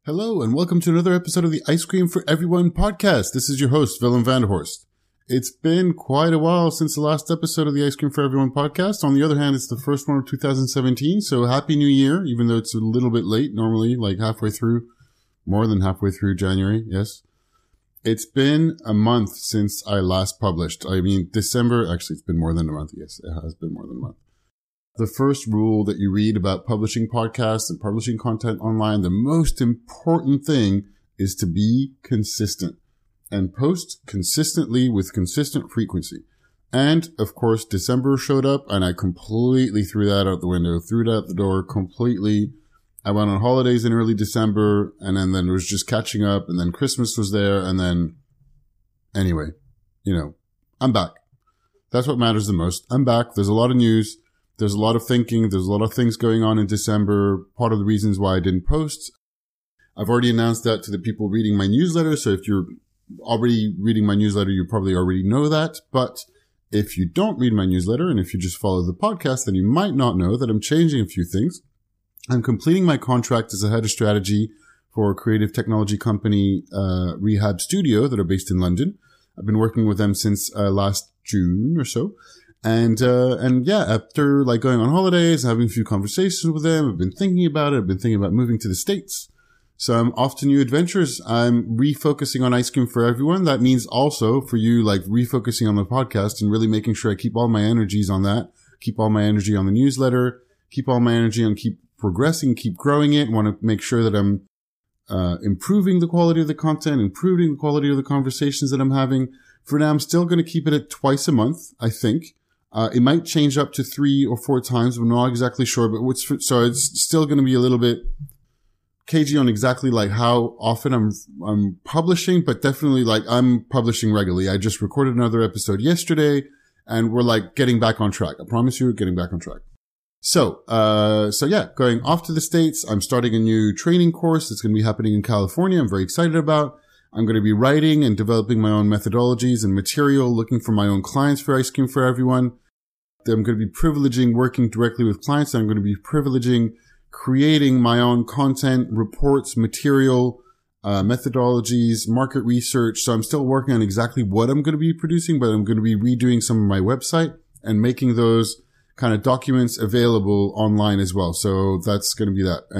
Hello, and welcome to another episode of the Ice Cream for Everyone podcast. This is your host, Willem Vanderhorst. It's been quite a while since the last episode of the Ice Cream for Everyone podcast. On the other hand, it's the first one of 2017, so Happy New Year, even though it's a little bit late, normally, like more than halfway through January, yes. It's been a month since I last published. December, actually, it's been more than a month. Yes, it has been more than a month. The first rule that you read about publishing podcasts and publishing content online, the most important thing is to be consistent and post consistently with consistent frequency. And of course, December showed up and I completely threw that out the window, threw it out the door completely. I went on holidays in early December and then it was just catching up, and then Christmas was there, and then anyway, I'm back. That's what matters the most. I'm back. There's a lot of news. There's a lot of thinking. There's a lot of things going on in December. Part of the reasons why I didn't post. I've already announced that to the people reading my newsletter. So if you're already reading my newsletter, you probably already know that. But if you don't read my newsletter and if you just follow the podcast, then you might not know that I'm changing a few things. I'm completing my contract as a head of strategy for a creative technology company, Rehab Studio, that are based in London. I've been working with them since last June or so. And yeah, after going on holidays, having a few conversations with them, I've been thinking about it. I've been thinking about moving to the States. So I'm off to new adventures. I'm refocusing on Ice Cream for Everyone. That means also for you, refocusing on the podcast and really making sure I keep all my energies on that, keep all my energy on the newsletter, keep all my energy on keep progressing, keep growing it. Want to make sure that I'm improving the quality of the content, improving the quality of the conversations that I'm having. For now, I'm still going to keep it at twice a month, I think. It might change up to 3 or 4 times. We're not exactly sure, but so it's still going to be a little bit cagey on exactly how often I'm publishing, but definitely I'm publishing regularly. I just recorded another episode yesterday and we're getting back on track. I promise you, we're getting back on track. So yeah, going off to the States. I'm starting a new training course that's going to be happening in California. I'm very excited about. I'm going to be writing and developing my own methodologies and material, looking for my own clients for Ice Cream for Everyone. I'm going to be privileging working directly with clients. I'm going to be privileging creating my own content, reports, material, methodologies, market research. So I'm still working on exactly what I'm going to be producing, but I'm going to be redoing some of my website and making those kind of documents available online as well. So that's going to be that.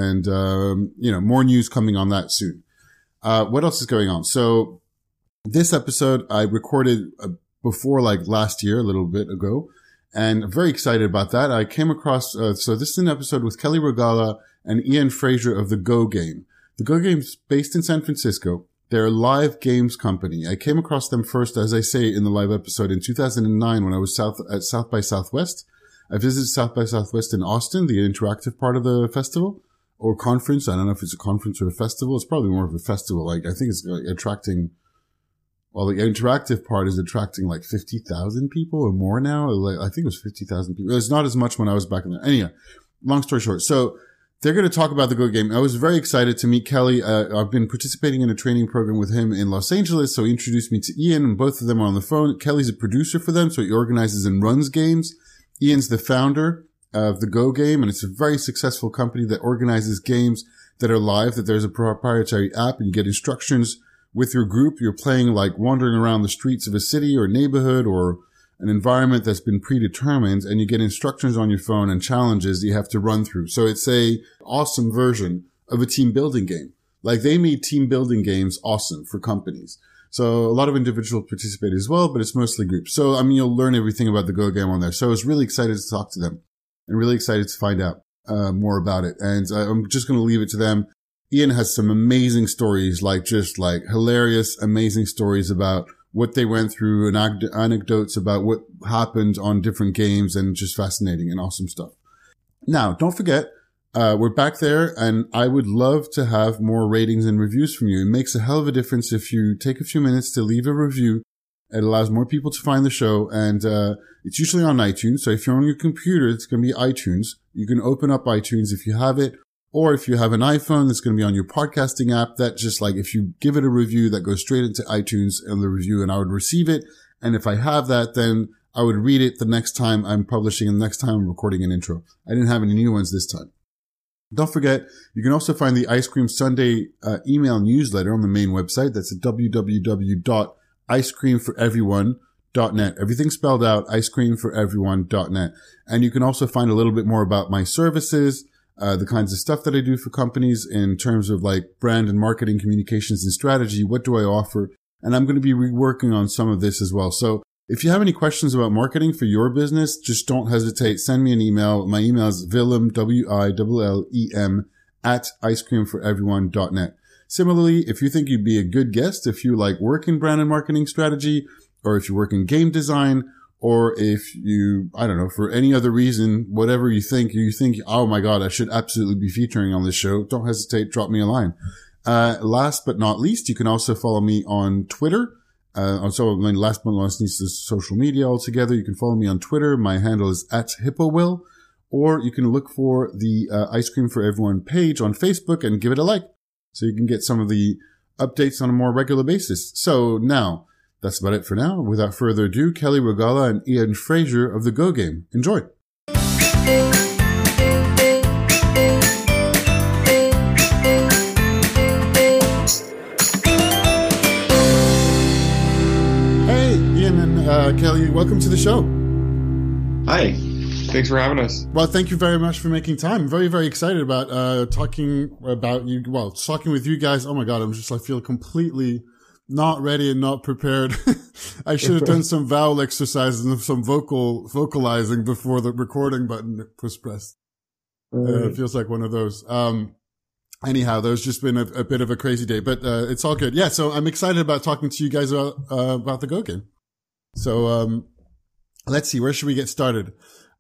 And, more news coming on that soon. What else is going on? So this episode I recorded before last year, a little bit ago, and I'm very excited about that. I came across, so this is an episode with Kelly Regala and Ian Fraser of The Go Game. The Go Game is based in San Francisco. They're a live games company. I came across them first, as I say in the live episode, in 2009 when I was at South by Southwest. I visited South by Southwest in Austin, the interactive part of the festival. Or conference. I don't know if it's a conference or a festival. It's probably more of a festival. I think it's attracting, the interactive part is attracting 50,000 people or more now. I think it was 50,000 people. It's not as much when I was back in there. Anyway, long story short. So they're going to talk about the Go Game. I was very excited to meet Kelly. I've been participating in a training program with him in Los Angeles. So he introduced me to Ian, and both of them are on the phone. Kelly's a producer for them. So he organizes and runs games. Ian's the founder of the Go Game, and it's a very successful company that organizes games that are live, that there's a proprietary app and you get instructions with your group. You're playing wandering around the streets of a city or neighborhood or an environment that's been predetermined, and you get instructions on your phone and challenges that you have to run through. So it's a awesome version of a team building game. They made team building games awesome for companies. So a lot of individuals participate as well, but it's mostly groups. So, you'll learn everything about the Go Game on there. So I was really excited to talk to them. And really excited to find out more about it. And I'm just going to leave it to them. Ian has some amazing stories, hilarious, amazing stories about what they went through and anecdotes about what happened on different games, and just fascinating and awesome stuff. Now, don't forget, we're back there, and I would love to have more ratings and reviews from you. It makes a hell of a difference if you take a few minutes to leave a review. It allows more people to find the show, and it's usually on iTunes. So if you're on your computer, it's going to be iTunes. You can open up iTunes if you have it, or if you have an iPhone, it's going to be on your podcasting app. That just if you give it a review, that goes straight into iTunes and the review, and I would receive it. And if I have that, then I would read it the next time I'm publishing and the next time I'm recording an intro. I didn't have any new ones this time. Don't forget, you can also find the Ice Cream Sunday email newsletter on the main website. That's at www.icecreamforeveryone.net. Everything spelled out, icecreamforeveryone.net. And you can also find a little bit more about my services, the kinds of stuff that I do for companies in terms of like brand and marketing, communications and strategy. What do I offer? And I'm going to be reworking on some of this as well. So if you have any questions about marketing for your business, just don't hesitate. Send me an email. My email is Willem, WILLEM, @icecreamforeveryone.net. Similarly, if you think you'd be a good guest, if you like work in brand and marketing strategy, or if you work in game design, or if you, I don't know, for any other reason, whatever you think, oh my God, I should absolutely be featuring on this show, don't hesitate, drop me a line. Last but not least, you can also follow me on Twitter. Last but not least is social media altogether. You can follow me on Twitter. My handle is @HippoWill, or you can look for the Ice Cream for Everyone page on Facebook and give it a like, so you can get some of the updates on a more regular basis. So now, that's about it for now. Without further ado, Kelly Regala and Ian Fraser of the Go Game. Enjoy. Kelly, welcome to the show. Hi. Thanks for having us. Well, thank you very much for making time. Very, very excited about talking with you guys. Oh my God, I feel completely not ready and not prepared. I should have done some vowel exercises and some vocalizing before the recording button was pressed. It feels like one of those. Anyhow, there's just been a bit of a crazy day, but it's all good. Yeah, so I'm excited about talking to you guys about the Go Game. So, let's see, where should we get started?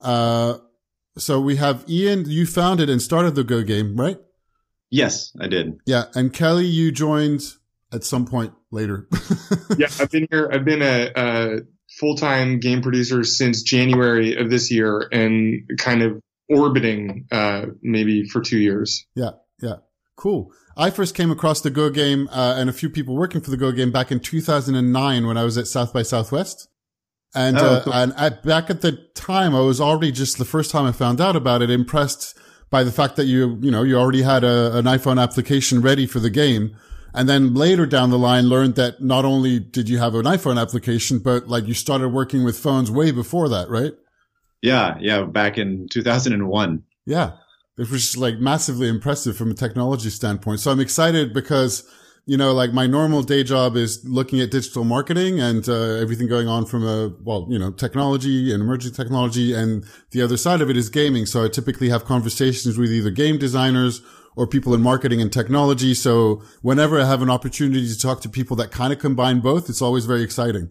So we have Ian, you founded and started the Go Game, right? Yes, I did. Yeah. And Kelly, you joined at some point later. Yeah, I've been here. I've been a full-time game producer since January of this year and kind of orbiting, maybe for 2 years. Yeah. Yeah. Cool. I first came across the Go Game, and a few people working for the Go Game back in 2009 when I was at South by Southwest. And, back at the time, I was already just the first time I found out about it, impressed by the fact that you already had an iPhone application ready for the game. And then later down the line learned that not only did you have an iPhone application, but like you started working with phones way before that, right? Yeah. Back in 2001. Yeah. It was just like massively impressive from a technology standpoint. So I'm excited because, like my normal day job is looking at digital marketing and, everything going on from technology and emerging technology. And the other side of it is gaming. So I typically have conversations with either game designers or people in marketing and technology. So whenever I have an opportunity to talk to people that kind of combine both, it's always very exciting.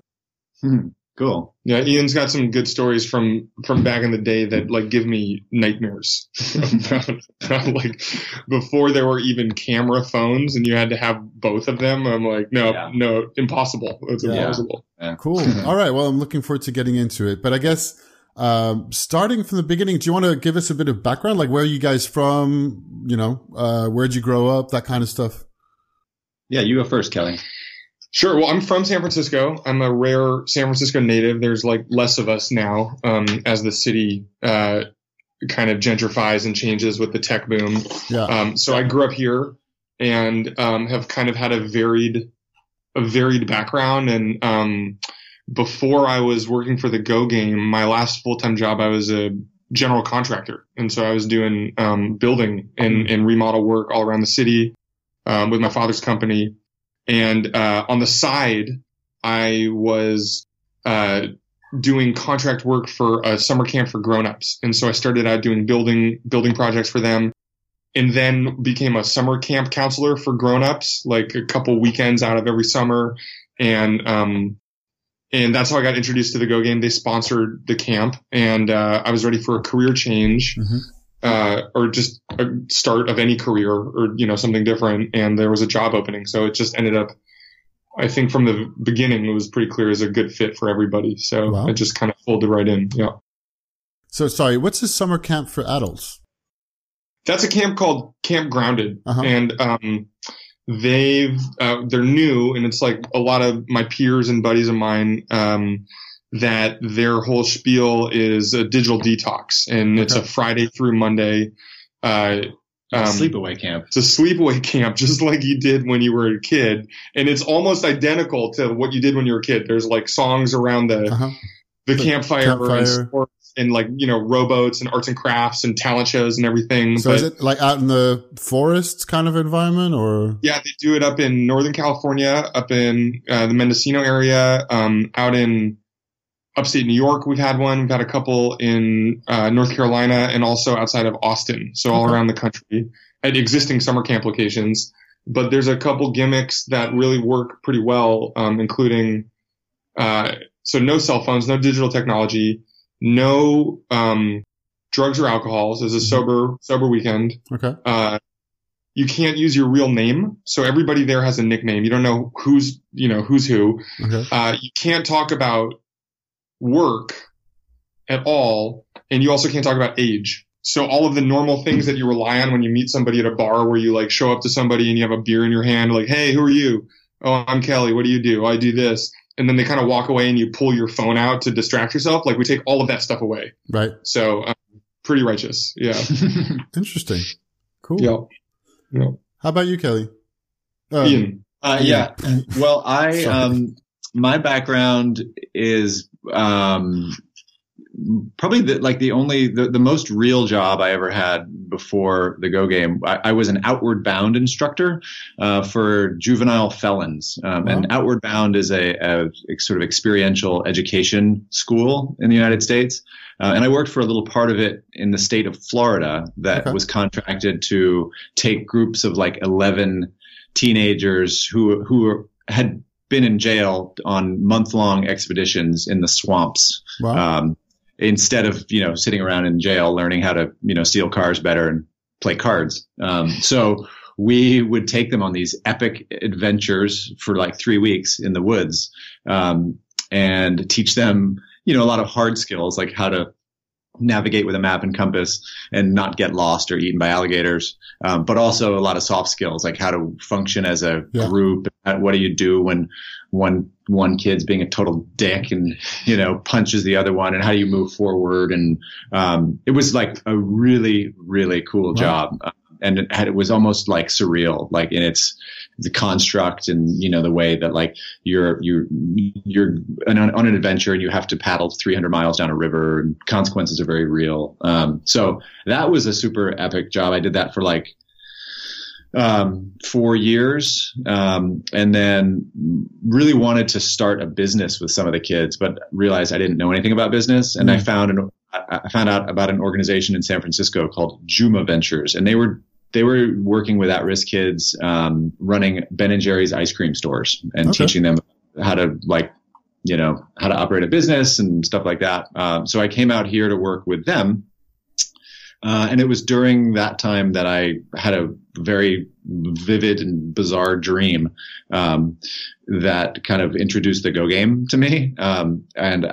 Cool. Yeah, Ian's got some good stories from back in the day that like give me nightmares about like before there were even camera phones and you had to have both of them. I'm like, no, impossible. It's impossible. Yeah. Cool. All right. Well, I'm looking forward to getting into it. But I guess starting from the beginning, do you want to give us a bit of background? Like where are you guys from? Where'd you grow up? That kind of stuff. Yeah, you go first, Kelly. Sure. Well, I'm from San Francisco. I'm a rare San Francisco native. There's like less of us now, as the city, kind of gentrifies and changes with the tech boom. Yeah. So I grew up here and, have kind of had a varied background. And, before I was working for the Go Game, my last full-time job, I was a general contractor. And so I was doing, building and remodel work all around the city, with my father's company. And on the side, I was doing contract work for a summer camp for grown-ups. And so I started out doing building projects for them and then became a summer camp counselor for grown-ups, like a couple weekends out of every summer. And that's how I got introduced to the Go Game. They sponsored the camp and I was ready for a career change. Or just a start of any career or, something different. And there was a job opening. So it just ended up, I think from the beginning, it was pretty clear as a good fit for everybody. So I just kind of folded right in. Yeah. So sorry, what's a summer camp for adults? That's a camp called Camp Grounded. And, they're new and it's like a lot of my peers and buddies of mine, that their whole spiel is a digital detox and it's a Friday through Monday, Sleepaway camp. It's a sleepaway camp, just like you did when you were a kid. And it's almost identical to what you did when you were a kid. There's like songs around the campfire. And sports and like, rowboats and arts and crafts and talent shows and everything. So is it like out in the forest kind of environment or? Yeah, they do it up in Northern California, up in the Mendocino area, out in upstate New York. We've had one. We've had a couple in North Carolina and also outside of Austin. So all around the country at existing summer camp locations. But there's a couple gimmicks that really work pretty well, including so no cell phones, no digital technology, no drugs or alcohol. So it's a sober weekend. Okay. You can't use your real name. So everybody there has a nickname. You don't know who's who. Okay. You can't talk about work at all. And you also can't talk about age. So all of the normal things that you rely on when you meet somebody at a bar where you like show up to somebody and you have a beer in your hand, like, hey, who are you? Oh, I'm Kelly. What do you do? Oh, I do this. And then they kind of walk away and you pull your phone out to distract yourself. Like we take all of that stuff away. Right. So pretty righteous. Yeah. Interesting. Cool. Yeah. How about you, Kelly? Ian. Yeah. Well, my background is probably the most real job I ever had before the Go Game. I was an Outward Bound instructor for juvenile felons. And Outward Bound is a sort of experiential education school in the United States. And I worked for a little part of it in the state of Florida that was contracted to take groups of like 11 teenagers who had been in jail on month-long expeditions in the swamps. Wow. Instead of, sitting around in jail learning how to, steal cars better and play cards. So we would take them on these epic adventures for like 3 weeks in the woods, and teach them, a lot of hard skills, like how to navigate with a map and compass and not get lost or eaten by alligators. But also a lot of soft skills, like how to function as a group. What do you do when one kid's being a total dick and, punches the other one, and how do you move forward? And, it was like a really, really cool job. And it was almost like surreal, like in the construct and, the way that like you're on an adventure and you have to paddle 300 miles down a river and consequences are very real. So that was a super epic job. I did that for like 4 years, and then really wanted to start a business with some of the kids, but realized I didn't know anything about business. And I found out about an organization in San Francisco called Juma Ventures, and they were working with at-risk kids, running Ben and Jerry's ice cream stores and teaching them how to how to operate a business and stuff like that. So I came out here to work with them. And it was during that time that I had a very vivid and bizarre dream, that kind of introduced the Go Game to me. Sorry,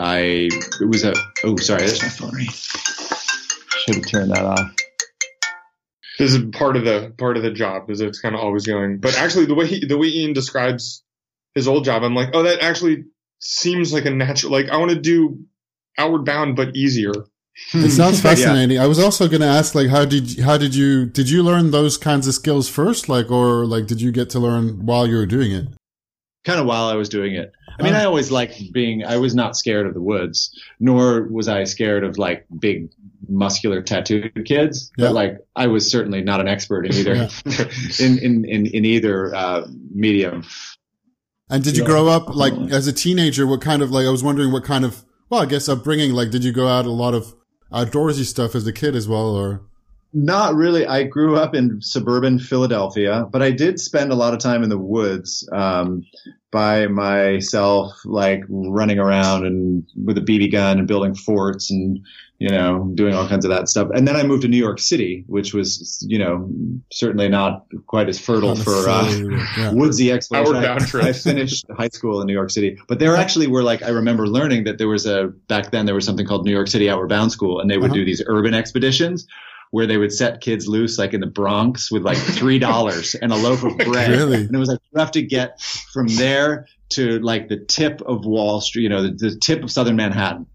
there's my phone ring. Should have turned that off. This is part of the job, is it's kind of always going. But actually, the way Ian describes his old job, I'm like, oh, that actually seems like a natural. Like I want to do Outward Bound, but easier. It sounds fascinating. Yeah. I was also going to ask, like, did you learn those kinds of skills first, or did you get to learn while you were doing it? Kind of while I was doing it. I mean, I always liked I was not scared of the woods, nor was I scared of like big muscular tattooed kids. Yeah. But like, I was certainly not an expert in either, in either, medium. And did you grow up like as a teenager? What kind of I was wondering what kind of, I guess upbringing, did you go out a lot of outdoorsy stuff as a kid as well, or? Not really. I grew up in suburban Philadelphia, but I did spend a lot of time in the woods, by myself, like running around and with a BB gun and building forts and, doing all kinds of that stuff. And then I moved to New York City, which was, certainly not quite as fertile for woodsy exploration. I finished high school in New York City, but there actually were I remember learning that back then there was something called New York City Outward Bound School, and they would do these urban expeditions where they would set kids loose in the Bronx with $3 and a loaf of bread. Really? And it was you have to get from there to the tip of Wall Street, the tip of southern Manhattan.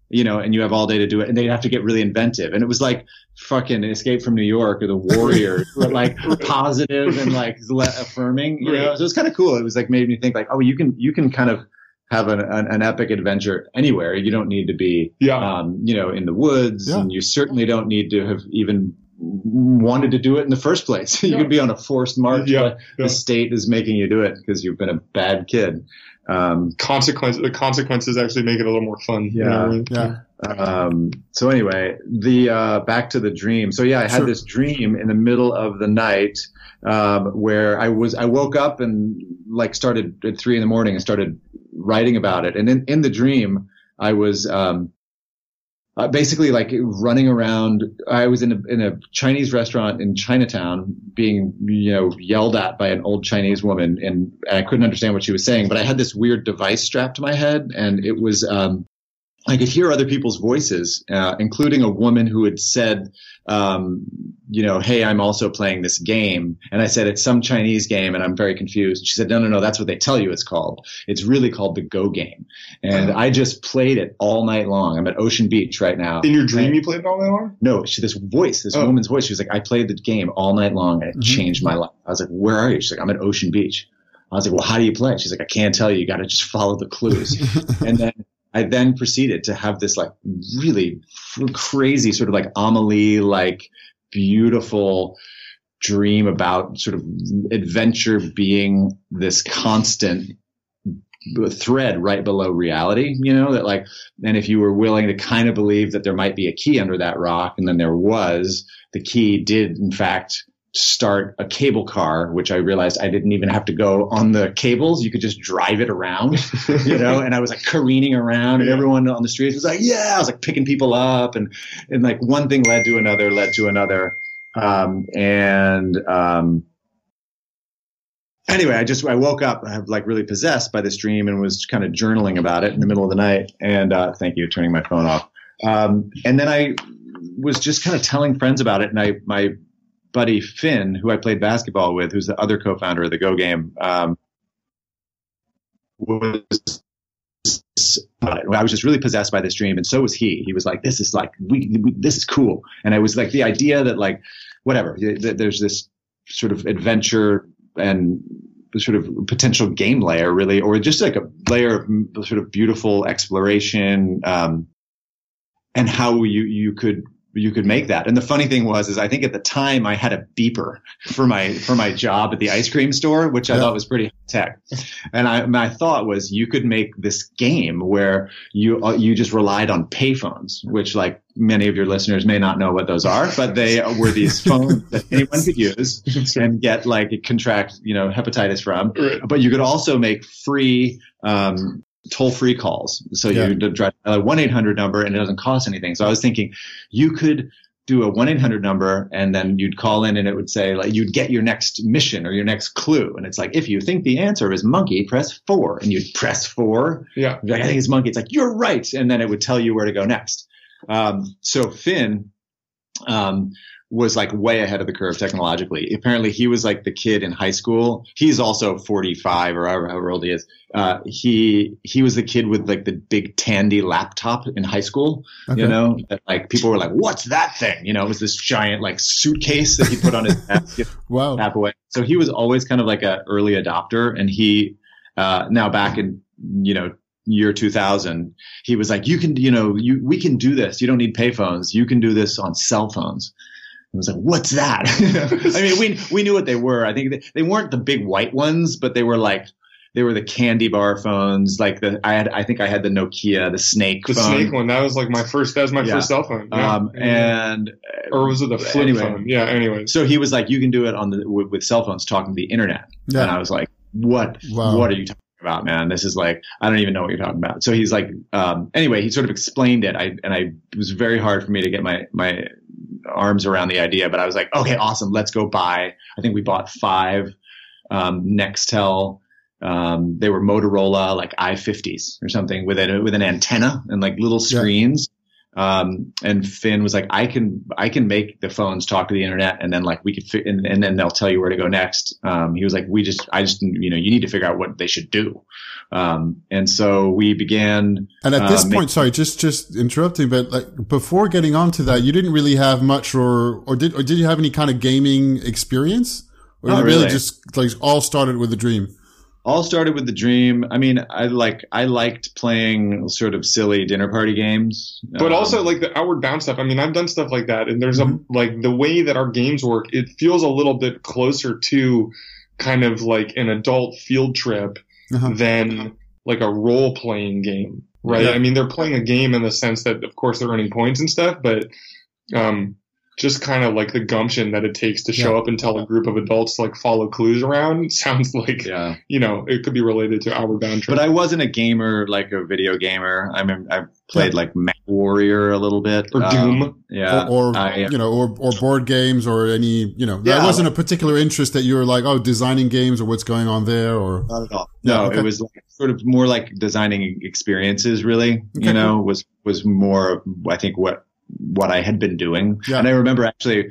and you have all day to do it, and they'd have to get really inventive. And it was like fucking Escape from New York or The Warrior, but like positive and like affirming, So it was kind of cool. It was like made me think like, oh, you can kind of have an epic adventure anywhere. You don't need to be, in the woods, and you certainly don't need to have even wanted to do it in the first place. You could be on a forced march, but the state is making you do it because you've been a bad kid. The consequences actually make it a little more fun. So anyway, back to the dream. So I had this dream in the middle of the night, where I woke up and like started at 3 a.m. and started writing about it. And in the dream, I was, basically like running around. I was in a Chinese restaurant in Chinatown being, yelled at by an old Chinese woman, and I couldn't understand what she was saying, but I had this weird device strapped to my head, and it was, I could hear other people's voices, including a woman who had said, hey, I'm also playing this game. And I said, it's some Chinese game and I'm very confused. She said, no, that's what they tell you it's called. It's really called the Go game. And I just played it all night long. I'm at Ocean Beach right now. In your dream, you played it all night long? No, this woman's voice. She was like, I played the game all night long and it changed my life. I was like, where are you? She's like, I'm at Ocean Beach. I was like, well, how do you play? She's like, I can't tell you. You got to just follow the clues. And then I then proceeded to have this like really crazy sort of like Amelie, like beautiful dream about sort of adventure being this constant thread right below reality, that like, and if you were willing to kind of believe that there might be a key under that rock, and then there was, the key did in fact start a cable car, which I realized I didn't even have to go on the cables. You could just drive it around, and I was like careening around and everyone on the streets was like, I was like picking people up and like one thing led to another. Anyway, I woke up like really possessed by this dream and was kind of journaling about it in the middle of the night. And, thank you, turning my phone off. And then I was just kind of telling friends about it. And my buddy Finn, who I played basketball with, who's the other co-founder of the Go game, I was just really possessed by this dream, and so was he. He was like, "This is like, this is cool." And I was like, the idea that like, whatever, there's this sort of adventure and sort of potential game layer, really, or just like a layer of sort of beautiful exploration, and how you could make that. And the funny thing is I think at the time I had a beeper for my job at the ice cream store, which I thought was pretty tech. And my thought was you could make this game where you just relied on payphones, which like many of your listeners may not know what those are, but they were these phones that anyone could use and get like contract, hepatitis from. Right. But you could also make free, toll-free calls. So you drive a 1-800 number and it doesn't cost anything. So I was thinking you could do a 1-800 number and then you'd call in and it would say like you'd get your next mission or your next clue. And it's like, if you think the answer is monkey, press 4, and you'd press 4. Yeah. Like, I think it's monkey. It's like, you're right. And then it would tell you where to go next. So Finn, was like way ahead of the curve technologically. Apparently he was like the kid in high school. He's also 45 or however old he is. He was the kid with like the big Tandy laptop in high school, that like people were like, what's that thing? It was this giant like suitcase that he put on his desk. Wow. Tap away. So he was always kind of like an early adopter. And he, now back in, year 2000, he was like, we can do this. You don't need payphones. You can do this on cell phones. I was like, what's that? I mean, we knew what they were. I think they weren't the big white ones, but they were the candy bar phones. Like I think I had the Nokia, the Snake phone. The Snake one. That was my first cell phone. Yeah. Or was it the flip phone? Yeah. Anyway. So he was like, you can do it with cell phones talking to the internet. Yeah. And I was like, what are you talking about, man? This is like, I don't even know what you're talking about. So he's like, anyway, he sort of explained it. It was very hard for me to get my arms around the idea, but I was like, okay, awesome. Let's go buy. I think we bought 5 Nextel. They were Motorola like i50s or something with an antenna and like little screens. And Finn was like, I can make the phones talk to the internet, and then like we could, and then they'll tell you where to go next. He was like, you need to figure out what they should do. And so we began. And at this point, sorry, just interrupting, but like before getting onto that, you didn't really have much, or did you have any kind of gaming experience? Or Not you really really. just like all started with a dream? All started with the dream. I mean, I liked playing sort of silly dinner party games, But also like the Outward Bound stuff. I mean, I've done stuff like that, and there's like the way that our games work, it feels a little bit closer to kind of like an adult field trip than like a role playing game, right? Yeah. I mean, they're playing a game in the sense that, of course, they're earning points and stuff, but just kind of like the gumption that it takes to show up and tell a group of adults to like follow clues around sounds like, it could be related to Outward Bound trip. But I wasn't a gamer, like a video gamer. I mean, I played like Mech Warrior a little bit. Or Doom. Or board games or any, that wasn't a particular interest that you were like, designing games or what's going on there or. Not at all. No, it was like, sort of more like designing experiences really, was more, I think what I had been doing. Yeah. And I remember actually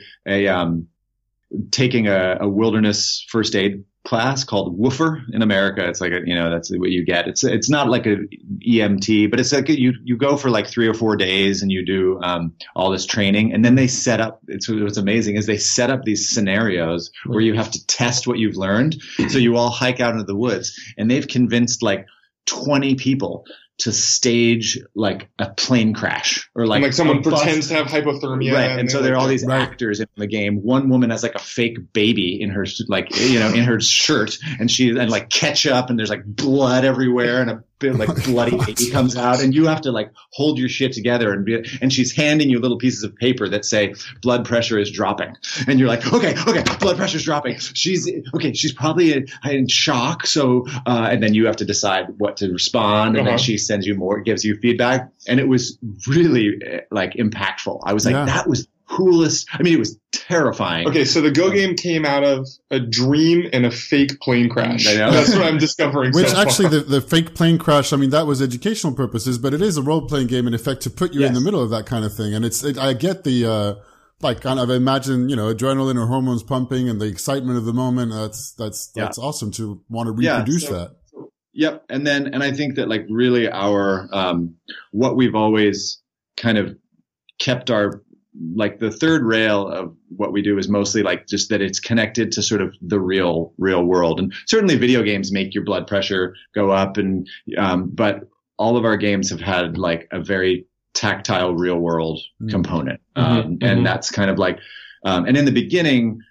taking a wilderness first aid class called Woofer in America. It's like that's what you get. It's not like a EMT, but it's like you go for like 3 or 4 days and you do all this training, and then they set up. What's amazing is they set up these scenarios where you have to test what you've learned. So you all hike out into the woods, and they've convinced like 20 people to stage like a plane crash or like someone pretends to have hypothermia. Right. And so there are all these actors in the game. One woman has like a fake baby in her, in her shirt, and like ketchup, and there's like blood everywhere, and a bit like bloody baby comes out, and you have to like hold your shit together and she's handing you little pieces of paper that say blood pressure is dropping. And you're like, okay, blood pressure's dropping. She's probably in shock. So, and then you have to decide what to respond. And then she sends you more, gives you feedback. And it was really like impactful. I was like, that was coolest. I mean, it was terrifying. Okay, so the Go game came out of a dream and a fake plane crash. I know. That's what I'm discovering. Which actually, the fake plane crash, I mean, that was educational purposes, but it is a role-playing game in effect to put you in the middle of that kind of thing. And I get the, like kind of imagine, adrenaline or hormones pumping and the excitement of the moment. That's awesome to want to reproduce that. Yep. And I think that like really our, what we've always kind of kept our, like the third rail of what we do is mostly like just that it's connected to sort of the real world. And certainly video games make your blood pressure go up, and but all of our games have had like a very tactile real world component. And that's kind of like, and in the beginning,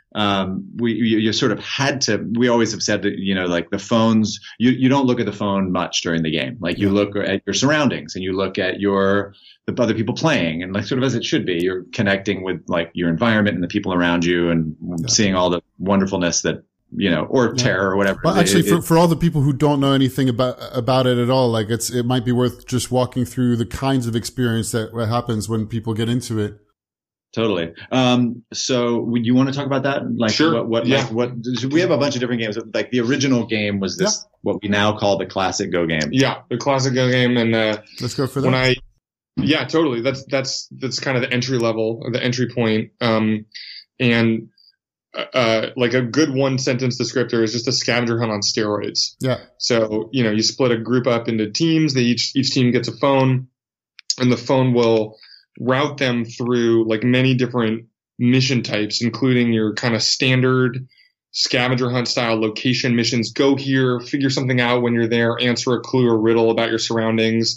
you sort of had to, we always have said that, like the phones, you don't look at the phone much during the game. Like you look at your surroundings and you look at the other people playing, and like sort of as it should be, you're connecting with like your environment and the people around you and seeing all the wonderfulness that, or terror or whatever. Well, actually, for all the people who don't know anything about it at all, like it might be worth just walking through the kinds of experience that happens when people get into it. Totally. So would you want to talk about that? Like, sure. What we have a bunch of different games. Like the original game was this, what we now call the classic Go game. Yeah, the classic Go game. And let's go for that. Yeah, totally. That's kind of the entry level, or the entry point. And like a good one sentence descriptor is just a scavenger hunt on steroids. Yeah. So, you split a group up into teams. Each team gets a phone, and the phone will route them through like many different mission types, including your kind of standard scavenger hunt style location missions. Go here, figure something out when you're there, answer a clue or riddle about your surroundings.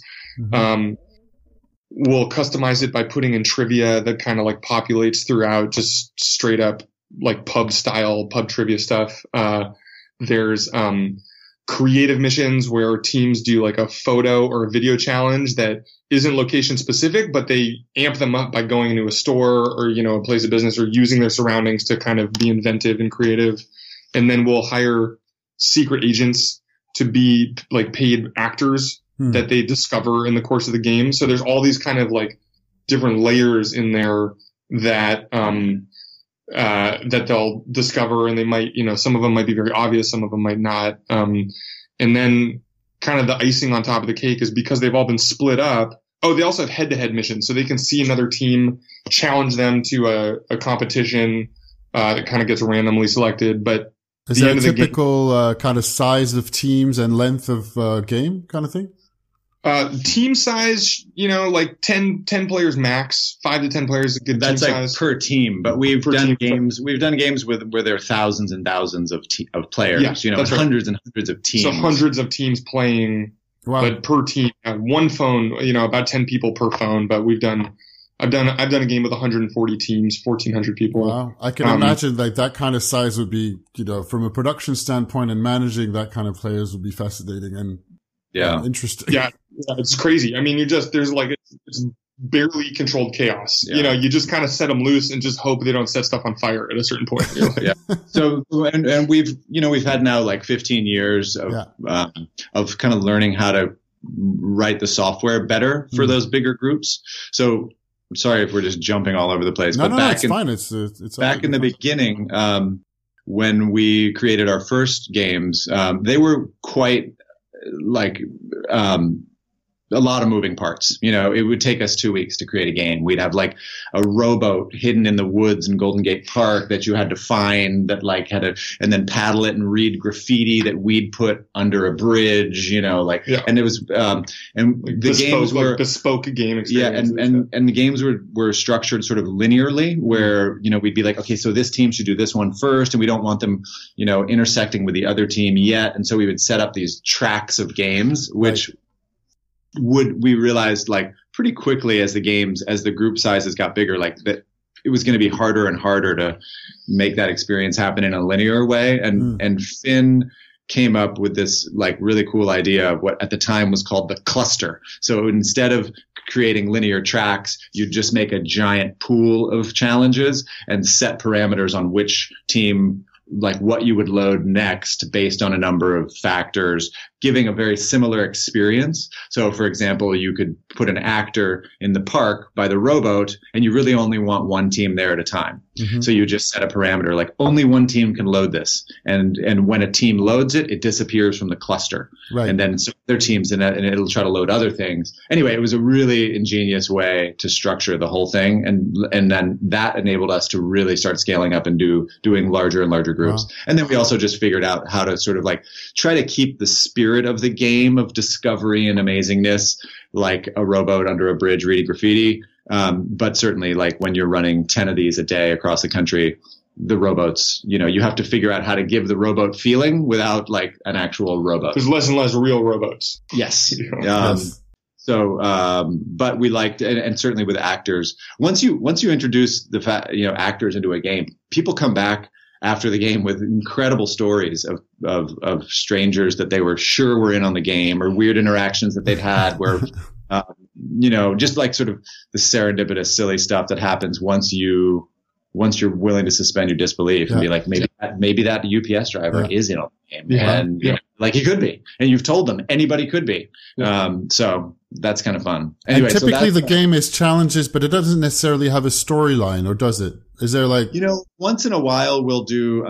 We'll customize it by putting in trivia that kind of like populates throughout, just straight up like pub trivia stuff. There's creative missions where teams do like a photo or a video challenge that isn't location specific, but they amp them up by going into a store or, a place of business, or using their surroundings to kind of be inventive and creative. And then we'll hire secret agents to be like paid actors that they discover in the course of the game. So there's all these kind of like different layers in there that, that they'll discover, and they might, some of them might be very obvious, some of them might not. And then kind of the icing on top of the cake is because they've all been split up, Oh, they also have head-to-head missions, so they can see another team, challenge them to a competition that kind of gets randomly selected. But is there a typical kind of size of teams and length of game kind of thing? Team size, like 10 players max, 5 to 10 players is a good team size. That's like per team, but we've done games where there are thousands and thousands of players, that's hundreds and hundreds of teams. So hundreds of teams playing, but per team, one phone, about 10 people per phone, but I've done a game with 140 teams, 1,400 people. Wow. I can imagine like that kind of size would be, from a production standpoint, and managing that kind of players would be fascinating and interesting. Yeah, it's crazy. I mean, it's barely controlled chaos. Yeah. You just kind of set them loose and just hope they don't set stuff on fire at a certain point. Yeah. So, and we've had now like 15 years of kind of learning how to write the software better for those bigger groups. So, I'm sorry if we're just jumping all over the place. No, it's fine. It's back in the beginning, when we created our first games, they were quite a lot of moving parts. It would take us 2 weeks to create a game. We'd have like a rowboat hidden in the woods in Golden Gate Park that you had to find, that and then paddle it and read graffiti that we'd put under a bridge, and it was, and the games were bespoke game experience. Yeah. And the games were structured sort of linearly where, we'd be like, okay, so this team should do this one first, and we don't want them, intersecting with the other team yet. And so we would set up these tracks of games, which we realized like pretty quickly as the group sizes got bigger, like that it was going to be harder and harder to make that experience happen in a linear way. And Finn came up with this like really cool idea of what at the time was called the cluster. So instead of creating linear tracks, you'd just make a giant pool of challenges and set parameters on which team, like what you would load next based on a number of factors, giving a very similar experience. So, for example, you could put an actor in the park by the rowboat, and you really only want one team there at a time. Mm-hmm. So you just set a parameter like only one team can load this. And when a team loads it, it disappears from the cluster. Right. And then so other teams and it'll try to load other things. Anyway, it was a really ingenious way to structure the whole thing. And then that enabled us to really start scaling up and doing larger and larger groups. Wow. And then we also just figured out how to sort of like try to keep the spirit of the game of discovery and amazingness, like a rowboat under a bridge reading graffiti. But certainly like when you're running 10 of these a day across the country, the rowboats, you have to figure out how to give the rowboat feeling without like an actual rowboat. There's less and less real rowboats. Yes. So, but we liked, and certainly with actors, once you introduce actors into a game, people come back after the game with incredible stories of strangers that they were sure were in on the game, or weird interactions that they'd had where, just like sort of the serendipitous, silly stuff that happens once you're willing to suspend your disbelief and be like, maybe that UPS driver is in on the game. Yeah. And like he could be, and you've told them anybody could be. Yeah. So that's kind of fun. Anyway, and typically the game is challenges, but it doesn't necessarily have a storyline, or does it? Is there like, once in a while we'll do,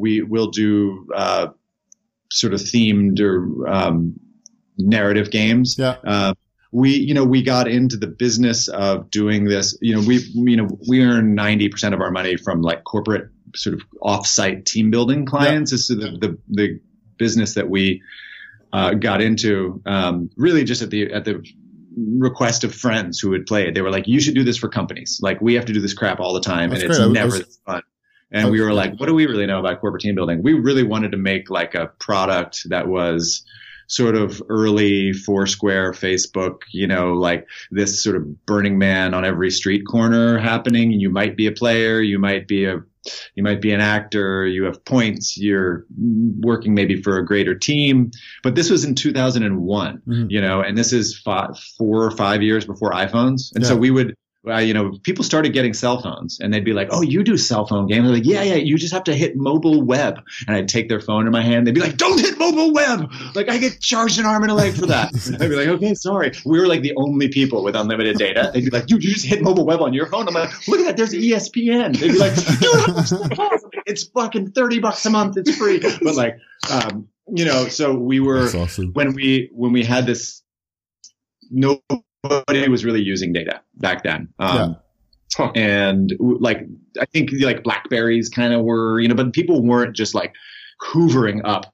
sort of themed or, narrative games. Yeah. We got into the business of doing this. We earn 90% of our money from like corporate sort of offsite team building clients. This is the business that we got into really just at the request of friends who had played. They were like, you should do this for companies. Like we have to do this crap all the time. That's and it's never fun. And we were like, what do we really know about corporate team building? We really wanted to make like a product that was sort of early Foursquare, Facebook, like this sort of Burning Man on every street corner happening. You might be a player. You might be an actor. You have points. You're working maybe for a greater team. But this was in 2001, and this is 4 or 5 years before iPhones. And so we would, people started getting cell phones, and they'd be like, oh, you do cell phone games? They're like, yeah, you just have to hit mobile web. And I'd take their phone in my hand. They'd be like, don't hit mobile web. Like I get charged an arm and a leg for that. I'd be like, okay, sorry. We were like the only people with unlimited data. They'd be like, you just hit mobile web on your phone. I'm like, look at that. There's ESPN. They'd be like, dude, it's fucking $30 a month. It's free. But like, so we were, awesome. when we had this, nobody nobody was really using data back then. Yeah. And like, I think like Blackberries kind of were, but people weren't just like hoovering up,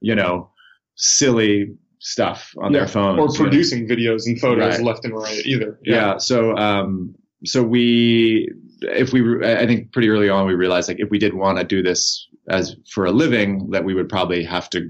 silly stuff on their phones. Or producing videos and photos left and right either. Yeah. So I think pretty early on we realized like if we did want to do this as for a living, that we would probably have to,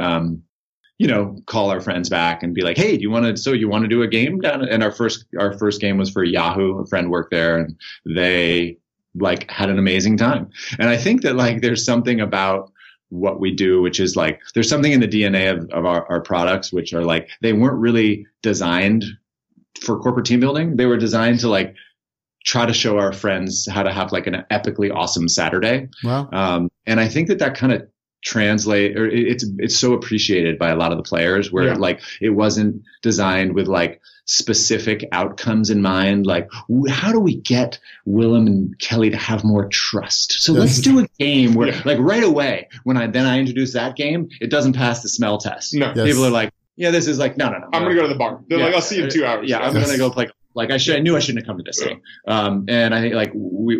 call our friends back and be like, hey, you want to do a game down? And our first game was for Yahoo. A friend worked there and they like had an amazing time. And I think that like there's something about what we do, which is like, there's something in the DNA of our products, which are like, they weren't really designed for corporate team building. They were designed to like try to show our friends how to have like an epically awesome Saturday. Wow. And I think that kind of it's so appreciated by a lot of the players where like it wasn't designed with like specific outcomes in mind. Like, how do we get Willem and Kelly to have more trust? So let's do a game where like right away when I introduce that game, it doesn't pass the smell test. No. Yes. People are like, yeah, this is like, no. I'm going to go to the bar. They're like, I'll see you in 2 hours. Yeah. I'm going to go play. Like I knew I shouldn't have come to this thing. And I think like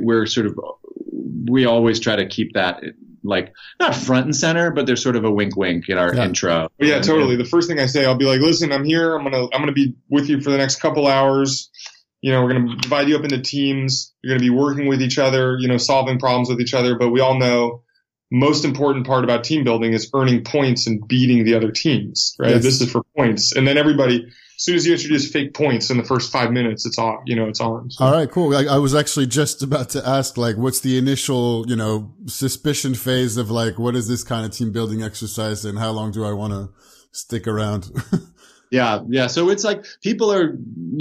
we always try to keep that like not front and center, but there's sort of a wink in our intro. Yeah, totally. The first thing I say, I'll be like, listen, I'm here. I'm going to be with you for the next couple hours. We're going to divide you up into teams. You're going to be working with each other, solving problems with each other. But we all know most important part about team building is earning points and beating the other teams, right? Yes. This is for points. And then everybody, as soon as you introduce fake points in the first 5 minutes, it's on, it's on. So. All right, cool. I was actually just about to ask, like, what's the initial, suspicion phase of like, what is this kind of team building exercise and how long do I want to stick around? Yeah. So it's like people are,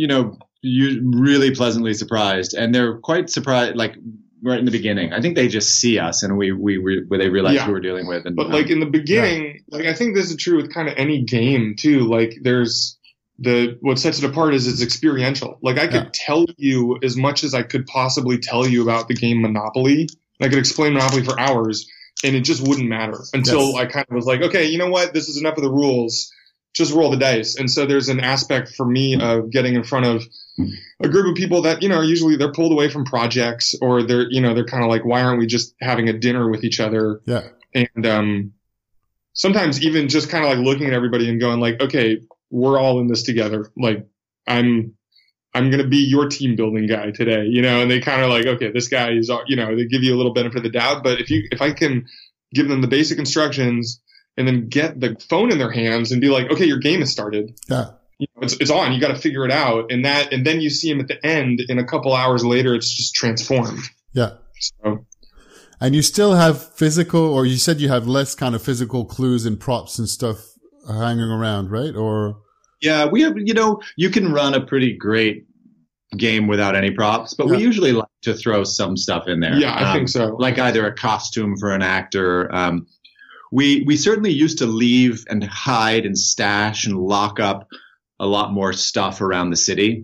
really pleasantly surprised, and they're quite surprised, like right in the beginning. I think they just see us and they realize who we're dealing with. And, but like in the beginning, like I think this is true with kind of any game too. Like there's what sets it apart is it's experiential. Like I could tell you as much as I could possibly tell you about the game Monopoly. I could explain Monopoly for hours and it just wouldn't matter until I kind of was like, okay, you know what? This is enough of the rules. Just roll the dice. And so there's an aspect for me of getting in front of a group of people that, are usually they're pulled away from projects or they're kind of like, why aren't we just having a dinner with each other? Yeah. And, sometimes even just kind of like looking at everybody and going like, okay, we're all in this together. Like I'm going to be your team building guy today, and they kind of like, okay, this guy is, they give you a little benefit of the doubt, but if I can give them the basic instructions and then get the phone in their hands and be like, okay, your game has started. Yeah. It's on. You got to figure it out. And then you see them at the end and a couple hours later, it's just transformed. Yeah. So. And you still have physical, or you said you have less kind of physical clues and props and stuff hanging around, right? Or. Yeah, we have, you can run a pretty great game without any props, but we usually like to throw some stuff in there. Yeah, I think so. Like either a costume for an actor. We certainly used to leave and hide and stash and lock up a lot more stuff around the city.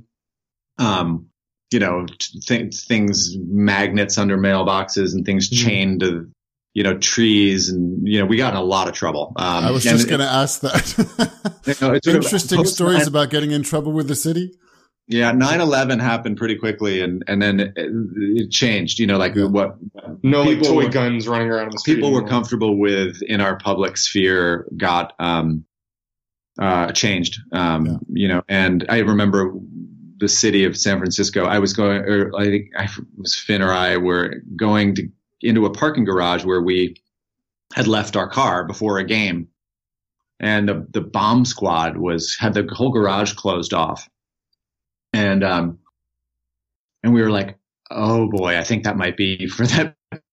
Things, magnets under mailboxes and things chained to, trees. And, we got in a lot of trouble. I was just going to ask that. Interesting stories about getting in trouble with the city. Yeah, 9/11 happened pretty quickly, and then it changed. What like toy guns running around in the street. People were comfortable with in our public sphere got changed. And I remember the city of San Francisco. I think Finn or I were going into a parking garage where we had left our car before a game, and the bomb squad had the whole garage closed off. And we were like, oh boy, I think that might be for that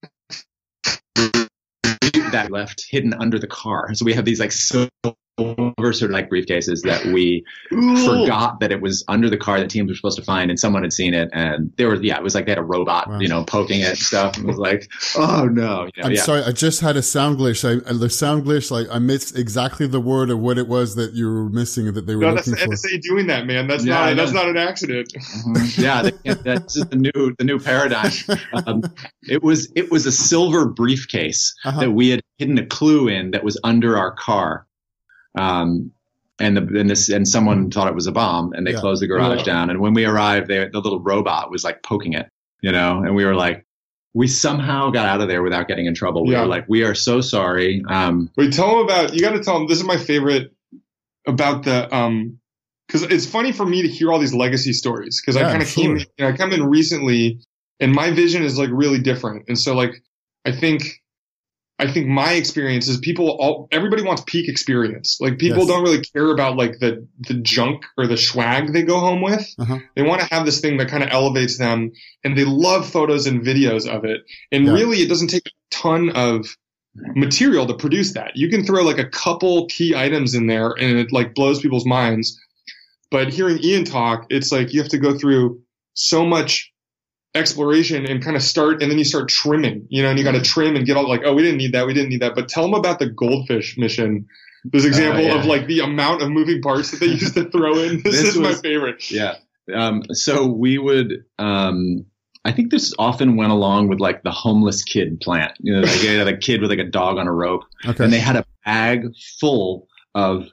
left hidden under the car. So we have these like silver sort of like briefcases that we forgot that it was under the car that teams were supposed to find, and someone had seen it, and it was like they had a robot, poking it and stuff. And it was like, oh no. I'm sorry, I just had a sound glitch. The sound glitch, like I missed exactly the word of what it was that you were missing that they were looking for. That's the NSA doing that, man. That's not an accident. Mm-hmm. Yeah, that's just the new paradigm. It was a silver briefcase that we had hidden a clue in that was under our car. and someone thought it was a bomb, and they closed the garage Yeah. down. And when we arrived, the little robot was like poking it, and we were like, we somehow got out of there without getting in trouble. We Yeah. were like, we are so sorry. Wait, tell them about, you got to tell them, this is my favorite about the, cause it's funny for me to hear all these legacy stories. Cause I kind of I come in recently and my vision is like really different. And so like, I think my experience is everybody wants peak experience. Like people don't really care about like the junk or the swag they go home with. Uh-huh. They want to have this thing that kind of elevates them, and they love photos and videos of it. And really it doesn't take a ton of material to produce that. You can throw like a couple key items in there and it like blows people's minds. But hearing Ian talk, it's like you have to go through so much exploration and kind of start, and then you start trimming, and you got to trim and get all like, oh, we didn't need that. But tell them about the goldfish mission. This example of like the amount of moving parts that they used to throw in. This is my favorite. Yeah. So we would, I think this often went along with like the homeless kid plant, like they had a kid with like a dog on a rope, and they had a bag full of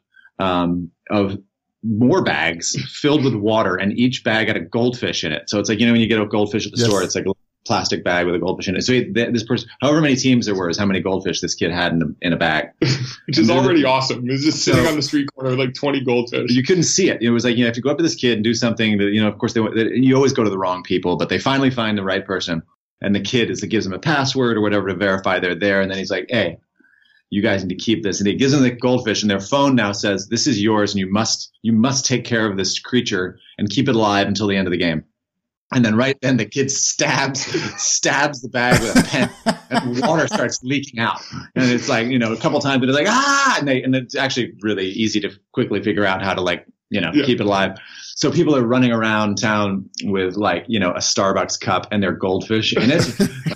more bags filled with water, and each bag had a goldfish in it. So it's like, when you get a goldfish at the store, it's like a plastic bag with a goldfish in it. So this person, however many teams there were, is how many goldfish this kid had in a bag. Which is already awesome. It's just sitting on the street corner with like 20 goldfish. You couldn't see it. It was like, if you go up to this kid and do something that, of course, you always go to the wrong people, but they finally find the right person. And the kid gives them a password or whatever to verify they're there. And then he's like, hey, you guys need to keep this. And he gives them the goldfish, and their phone now says, this is yours, and you must take care of this creature and keep it alive until the end of the game. And then right then the kid stabs the bag with a pen, and water starts leaking out. And it's like, a couple times, but it's like, and it's actually really easy to quickly figure out how to keep it alive. So people are running around town with like, a Starbucks cup and their goldfish in it.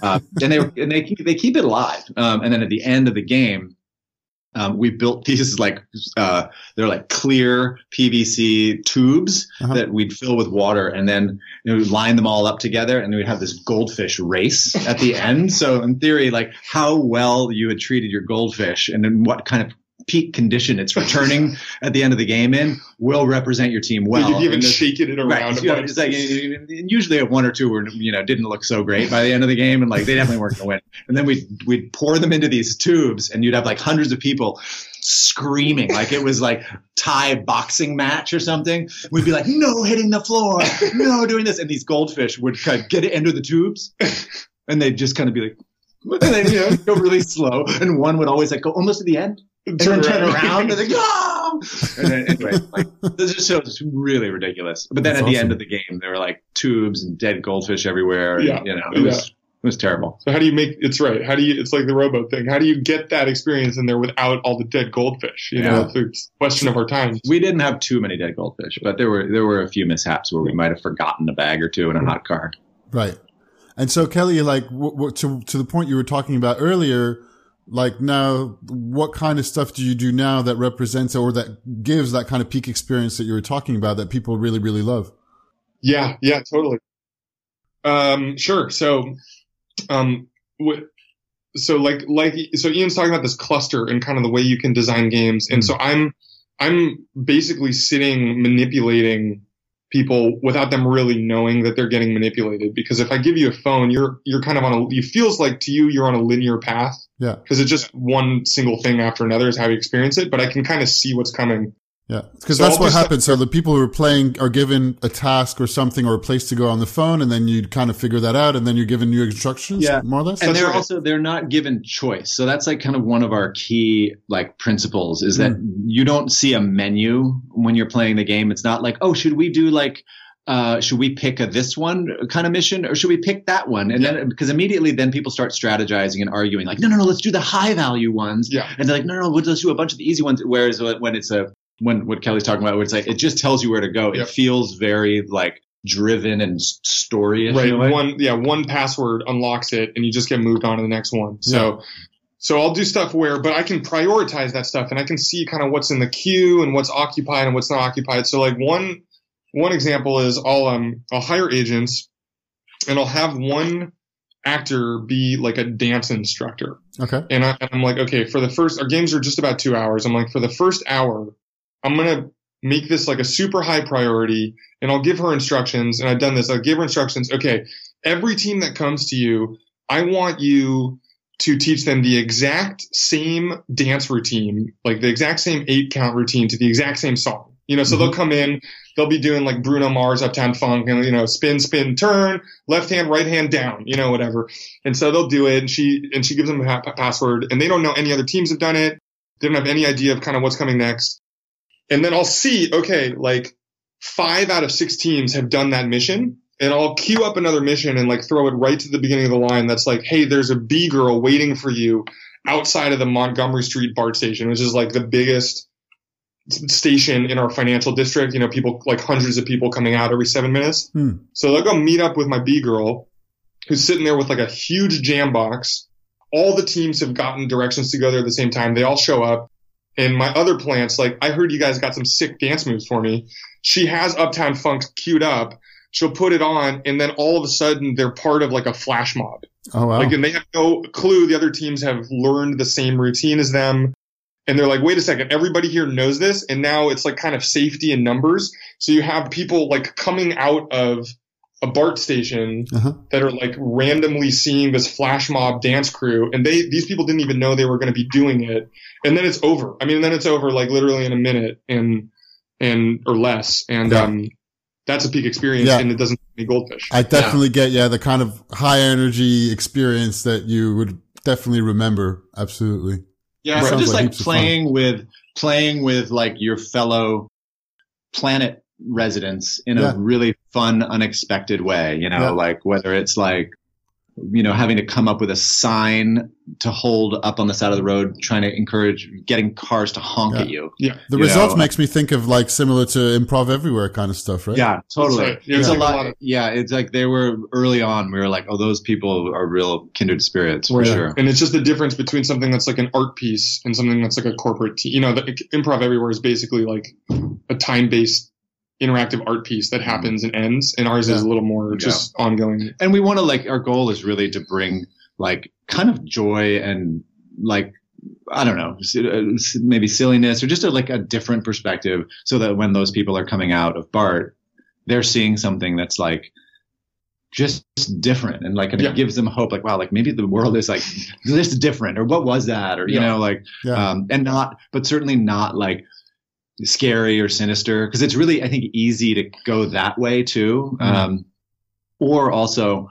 And they keep it alive. And then at the end of the game, we built these they're like clear PVC tubes that we'd fill with water, and then we'd line them all up together, and we'd have this goldfish race at the end. So in theory, like how well you had treated your goldfish and in what kind of peak condition it's returning at the end of the game will represent your team well. Like if you even shaking it around. Right, it's like, usually one or two were, didn't look so great by the end of the game, and like they definitely weren't going to win. And then we'd pour them into these tubes, and you'd have like hundreds of people screaming like it was like Thai boxing match or something. We'd be like, no hitting the floor, no doing this, and these goldfish would kind of get it into the tubes, and they'd just kind of be like, and then go really slow, and one would always like go almost to the end. And then turn around and like, oh! And then anyway, like this just shows really ridiculous. But then at the end of the game, there were like tubes and dead goldfish everywhere. And, it was terrible. So how do you it's like the rowboat thing. How do you get that experience in there without all the dead goldfish? It's a question of our time. We didn't have too many dead goldfish, but there were a few mishaps where we might have forgotten a bag or two in a hot car. Right. And so Kelly, like to the point you were talking about earlier, like now, what kind of stuff do you do now that represents or that gives that kind of peak experience that you were talking about that people really, really love? Yeah, totally. Sure. So, so Ian's talking about this cluster and kind of the way you can design games. And so I'm basically manipulating people without them really knowing that they're getting manipulated. Because if I give you a phone, you're kind of it feels like to you, you're on a linear path. Yeah. Because it's just one single thing after another is how you experience it. But I can kind of see what's coming. Yeah. Because that's what happens. So the people who are playing are given a task or something or a place to go on the phone, and then you kind of figure that out, and then you're given new instructions, more or less. And they're not given choice. So that's like kind of one of our key like principles is that you don't see a menu when you're playing the game. It's not like, oh, should we do like, should we pick this one kind of mission or should we pick that one? And then, because immediately then people start strategizing and arguing like, no, let's do the high value ones. Yeah. And they're like, no, let's do a bunch of the easy ones. Whereas when it's when what Kelly's talking about, where it's like, it just tells you where to go. It feels very like driven and story-ish. Right. One password unlocks it and you just get moved on to the next one. So I'll do stuff but I can prioritize that stuff and I can see kind of what's in the queue and what's occupied and what's not occupied. So like one example is I'll hire agents and I'll have one actor be like a dance instructor. Okay. And I'm like, okay, our games are just about 2 hours. I'm like, for the first hour, I'm going to make this like a super high priority, and I'll give her instructions. And I've done this. I'll give her instructions. Okay, every team that comes to you, I want you to teach them the exact same dance routine, like the exact same 8-count routine to the exact same song. So they'll come in, they'll be doing like Bruno Mars, Uptown Funk, and, spin, spin, turn, left hand, right hand down, whatever. And so they'll do it, and she gives them a password, and they don't know any other teams have done it. They don't have any idea of kind of what's coming next. And then I'll see, okay, like 5 out of 6 teams have done that mission, and I'll queue up another mission and like throw it right to the beginning of the line. That's like, hey, there's a B girl waiting for you outside of the Montgomery Street BART station, which is like the biggest station in our financial district. People, like hundreds of people coming out every 7 minutes. So they'll go meet up with my B girl, who's sitting there with like a huge jam box. All the teams have gotten directions to go there at the same time. They all show up. And my other plants, like, I heard you guys got some sick dance moves for me. She has Uptown Funk queued up. She'll put it on, and then all of a sudden they're part of like a flash mob. Oh, wow. Like, and they have no clue the other teams have learned the same routine as them. And they're like, wait a second, everybody here knows this. And now it's like kind of safety in numbers. So you have people like coming out of a BART station that are like randomly seeing this flash mob dance crew. And these people didn't even know they were going to be doing it. And then it's over. I mean, then it's over like literally in a minute or less. And, that's a peak experience, and it doesn't make goldfish. I definitely get, the kind of high energy experience that you would definitely remember. Absolutely. Yeah. Right. Just like playing with like your fellow planet residents in a really fun, unexpected way, like whether it's like, having to come up with a sign to hold up on the side of the road, trying to encourage getting cars to honk at you. Yeah. The results makes me think of like similar to Improv Everywhere kind of stuff, right? Yeah, totally. Right. It's a lot. It's like they were early on. We were like, oh, those people are real kindred spirits for sure. And it's just the difference between something that's like an art piece and something that's like a corporate team. The Improv Everywhere is basically like a time-based interactive art piece that happens and ends, and ours is a little more just ongoing. And we want to like, our goal is really to bring like kind of joy and like, I don't know, maybe silliness or just a different perspective, so that when those people are coming out of BART, they're seeing something that's like just different, and like, and it gives them hope, like, wow, like maybe the world is like this different, or what was that, or and not, but certainly not like scary or sinister, because it's really, I think, easy to go that way too. Or also,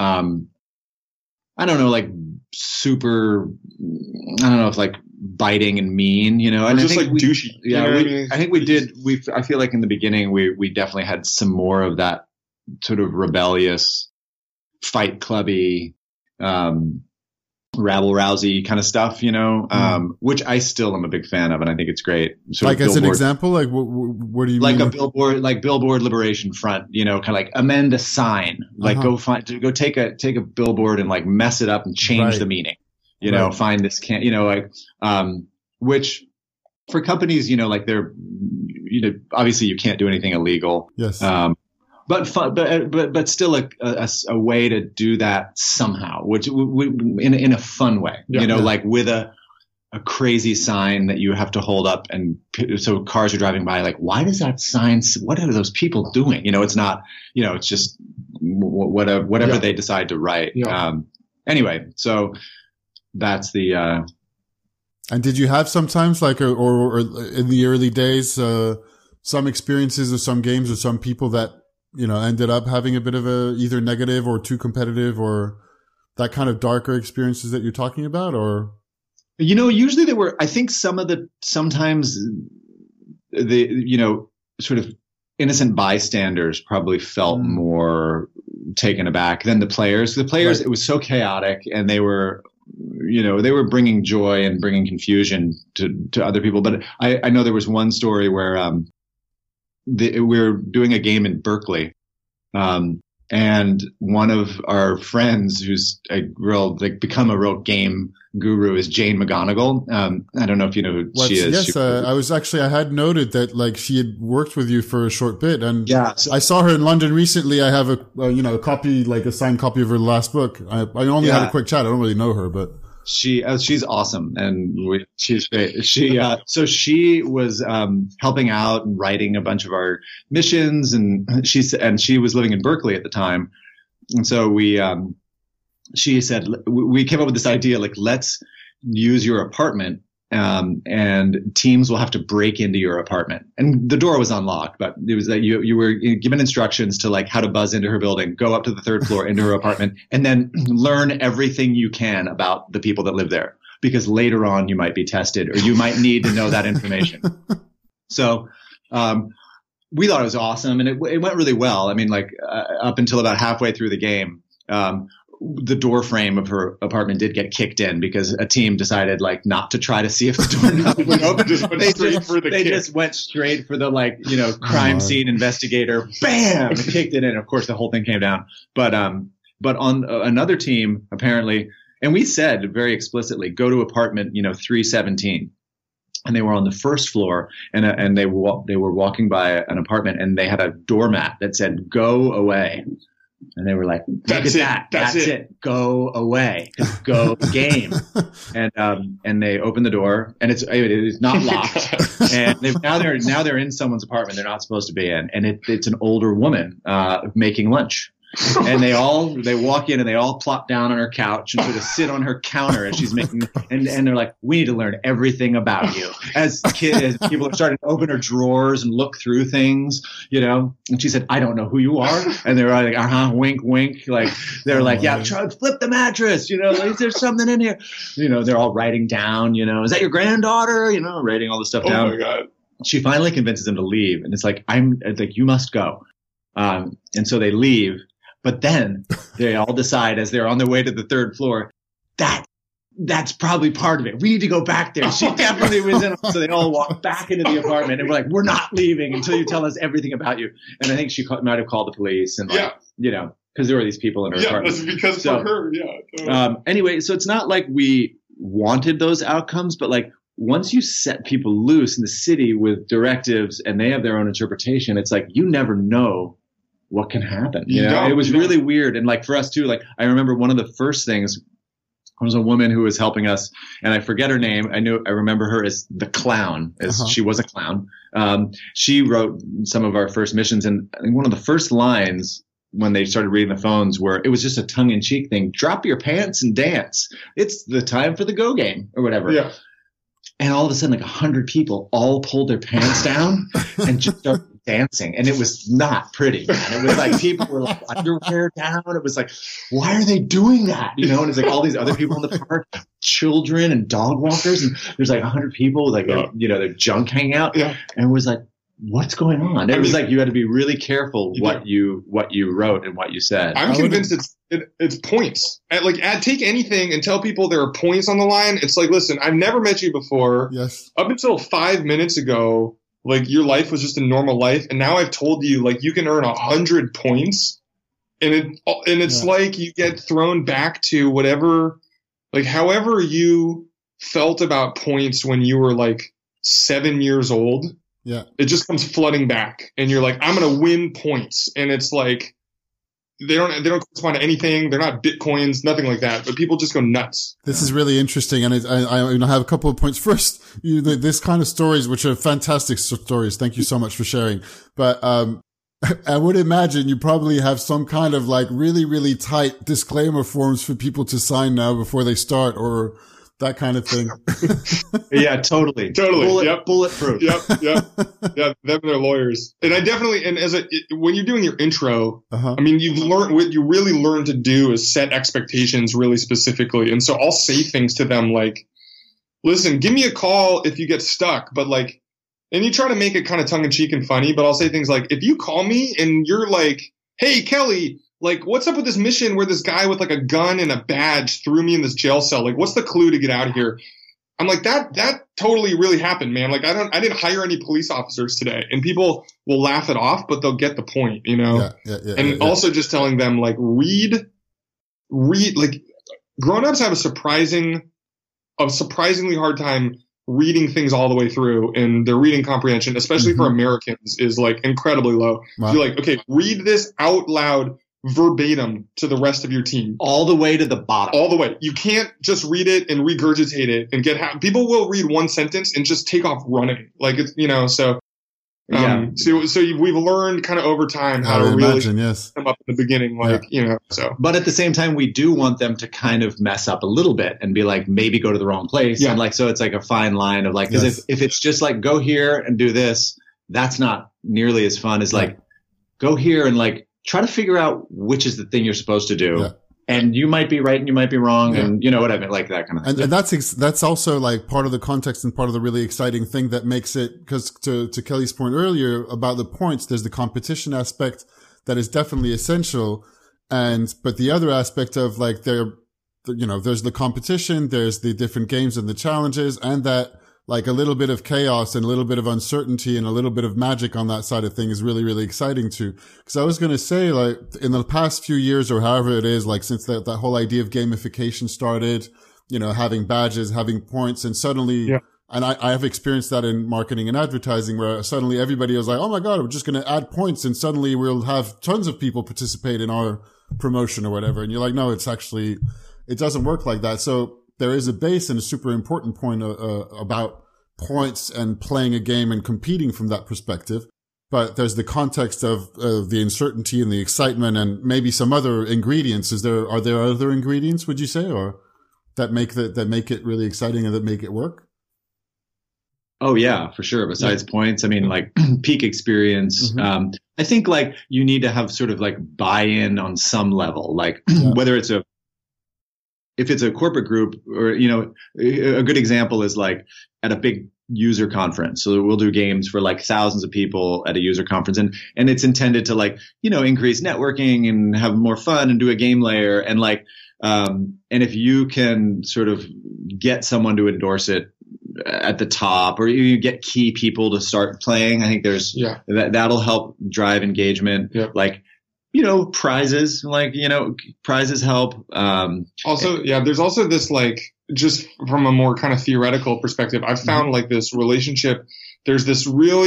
I don't know, like super, I don't know if like biting and mean, and just like douchey. Yeah, I think we did. I feel like in the beginning we definitely had some more of that sort of rebellious, Fight Clubby, rabble-rousey kind of stuff, which I still am a big fan of, and I think it's great. Like as an example, like what do you mean? Like a billboard, like Billboard Liberation Front, kind of like amend a sign, like go take a billboard and like mess it up and change the meaning, find this which for companies, like they're, obviously you can't do anything illegal. Yes. But fun, but still a way to do that somehow, which in a fun way, like with a crazy sign that you have to hold up, and so cars are driving by, like, why does that sign? What are those people doing? It's not, it's just whatever they decide to write. Yeah. Anyway, so that's the. And did you have sometimes like or in the early days some experiences or some games or some people that ended up having a bit of a either negative or too competitive or that kind of darker experiences that you're talking about? Or usually there were, I think sometimes the sort of innocent bystanders probably felt more taken aback than the players. The players, It was so chaotic, and they were bringing joy and bringing confusion to other people. But I know there was one story where we were doing a game in Berkeley, and one of our friends who's become a real game guru is Jane McGonigal. I don't know if you know who she is. Yes, I had noted that like she had worked with you for a short bit, and I saw her in London recently. I have a copy, like a signed copy of her last book. I only had a quick chat. I don't really know her, but She's awesome, and she's great. So she was helping out and writing a bunch of our missions, and she was living in Berkeley at the time, and so she said we came up with this idea, like, let's use your apartment. And teams will have to break into your apartment, and the door was unlocked, but it was that you were given instructions to, like, how to buzz into her building, go up to the third floor into her apartment, and then learn everything you can about the people that live there, because later on you might be tested or you might need to know that information. So, we thought it was awesome, and it went really well. I mean, like, up until about halfway through the game, the door frame of her apartment did get kicked in because a team decided, like, not to try to see if the door would open. They just went straight for the, like, crime scene investigator. Bam! Kicked it in. Of course, the whole thing came down. But on another team, apparently, and we said very explicitly, go to apartment 317. And they were on the first floor, and they were walking by an apartment, and they had a doormat that said "Go away." And they were like, That's it. Go away. Go game. And they opened the door, and it is not locked. And now they're in someone's apartment they're not supposed to be in. And it's an older woman, making lunch. And they walk in and they all plop down on her couch and sort of sit on her counter as she's making, and they're like, we need to learn everything about you. As people are starting to open her drawers and look through things, and she said, I don't know who you are. And they're like, wink, wink. Like, they're like, yeah, try to flip the mattress. Is there something in here? They're all writing down, is that your granddaughter? Writing all this stuff down. Oh my God. She finally convinces them to leave. And it's like, you must go. And so they leave. But then they all decide, as they're on their way to the third floor, that's probably part of it. We need to go back there. She definitely was in. So they all walk back into the apartment, and we're like, we're not leaving until you tell us everything about you. And I think she might have called the police, and because there were these people in her apartment. Yeah, that's because for her, yeah. Anyway, so it's not like we wanted those outcomes, but, like, once you set people loose in the city with directives and they have their own interpretation, it's like you never know what can happen. It was really weird. And, like, for us too, like, I remember one of the first things was a woman who was helping us, and I forget her name. I remember her as the clown, as she was a clown. She wrote some of our first missions, and I think one of the first lines when they started reading the phones it was just a tongue-in-cheek thing. Drop your pants and dance. It's the time for the go game or whatever. Yeah. And all of a sudden, like 100 people all pulled their pants down and just started dancing. And it was not pretty, man. It was like people were like underwear down. It was like, why are they doing that? And it's like all these other people in the park, children and dog walkers. And there's like 100 people with, like, their junk hanging out. Yeah. And it was like, what's going on? It was like you had to be really careful what you wrote and what you said. I'm convinced it's points. Take anything and tell people there are points on the line. It's like, listen, I've never met you before. Yes. Up until 5 minutes ago, like, your life was just a normal life, and now I've told you, like, you can earn 100 points, and it's like you get thrown back to whatever, like, however you felt about points when you were like 7 years old. Yeah. It just comes flooding back, and you're like, I'm going to win points. And it's like, they don't correspond to anything. They're not Bitcoins, nothing like that, but people just go nuts. This is really interesting. And I have a couple of points. First, this kind of stories, which are fantastic stories. Thank you so much for sharing. But, I would imagine you probably have some kind of, like, really, really tight disclaimer forms for people to sign now before they start, or that kind of thing. Yeah, totally. Bulletproof. Yep. Them and their lawyers. And I definitely, and when you're doing your intro, I mean, what you really learn to do is set expectations really specifically. And so I'll say things to them like, listen, give me a call if you get stuck, but, like, and you try to make it kind of tongue in cheek and funny, but I'll say things like, if you call me and you're like, hey, Kelly, like, what's up with this mission where this guy with, like, a gun and a badge threw me in this jail cell? Like, what's the clue to get out of here? I'm like, that totally really happened, man. Like, I didn't hire any police officers today. And people will laugh it off, but they'll get the point, Yeah, and also just telling them, like, read, like, grown-ups have a surprisingly hard time reading things all the way through, and their reading comprehension, especially for Americans, is, like, incredibly low. Wow. You're like, okay, read this out loud verbatim to the rest of your team. All the way to the bottom. All the way. You can't just read it and regurgitate it and get people will read one sentence and just take off running. Like, it's, you know, so. We've learned kind of over time how to really come up in the beginning, like, you know, so. But at the same time, we do want them to kind of mess up a little bit and be like, maybe go to the wrong place. Yeah. And like, so it's like a fine line of like, because if it's just like, go here and do this, that's not nearly as fun as like, go here and like, try to figure out which is the thing you're supposed to do. Yeah. And you might be right and you might be wrong, and you know what I mean, like that kind of thing. And that's also like part of the context and part of the really exciting thing that makes it, because to Kelly's point earlier about the points, there's the competition aspect that is definitely essential. But the other aspect of like there's the competition, there's the different games and the challenges, and that like a little bit of chaos and a little bit of uncertainty and a little bit of magic on that side of thing is really, really exciting too. Cause I was going to say, like, in the past few years or however it is, like since that whole idea of gamification started, you know, having badges, having points, and suddenly, and I have experienced that in marketing and advertising where suddenly everybody was like, oh my God, we're just going to add points and suddenly we'll have tons of people participate in our promotion or whatever. And you're like, no, it doesn't work like that. So there is a base and a super important point about points and playing a game and competing from that perspective. But there's the context of the uncertainty and the excitement and maybe some other ingredients. Are there other ingredients, would you say, or that make it really exciting and that make it work? Oh yeah, for sure. Besides points, I mean, like peak experience. Mm-hmm. I think like you need to have sort of like buy-in on some level, like whether if it's a corporate group or, you know, a good example is like at a big user conference. So we'll do games for like thousands of people at a user conference and it's intended to like, you know, increase networking and have more fun and do a game layer. And like, and if you can sort of get someone to endorse it at the top or you get key people to start playing, I think that'll help drive engagement. Yeah. Like, you know, prizes, like, you know, prizes help. There's also this, like, just from a more kind of theoretical perspective, I've found like this relationship, there's this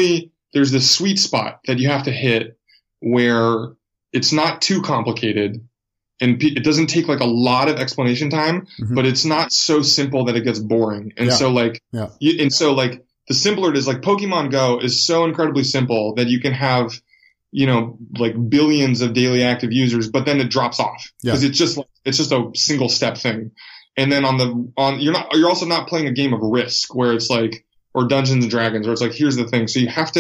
sweet spot that you have to hit where it's not too complicated and it doesn't take like a lot of explanation time, but it's not so simple that it gets boring. And so like, the simpler it is, like Pokemon Go is so incredibly simple that you can have, you know, like billions of daily active users, but then it drops off because it's just a single step thing. And then you're also not playing a game of Risk where it's like, or Dungeons and Dragons, where it's like, here's the thing. So you have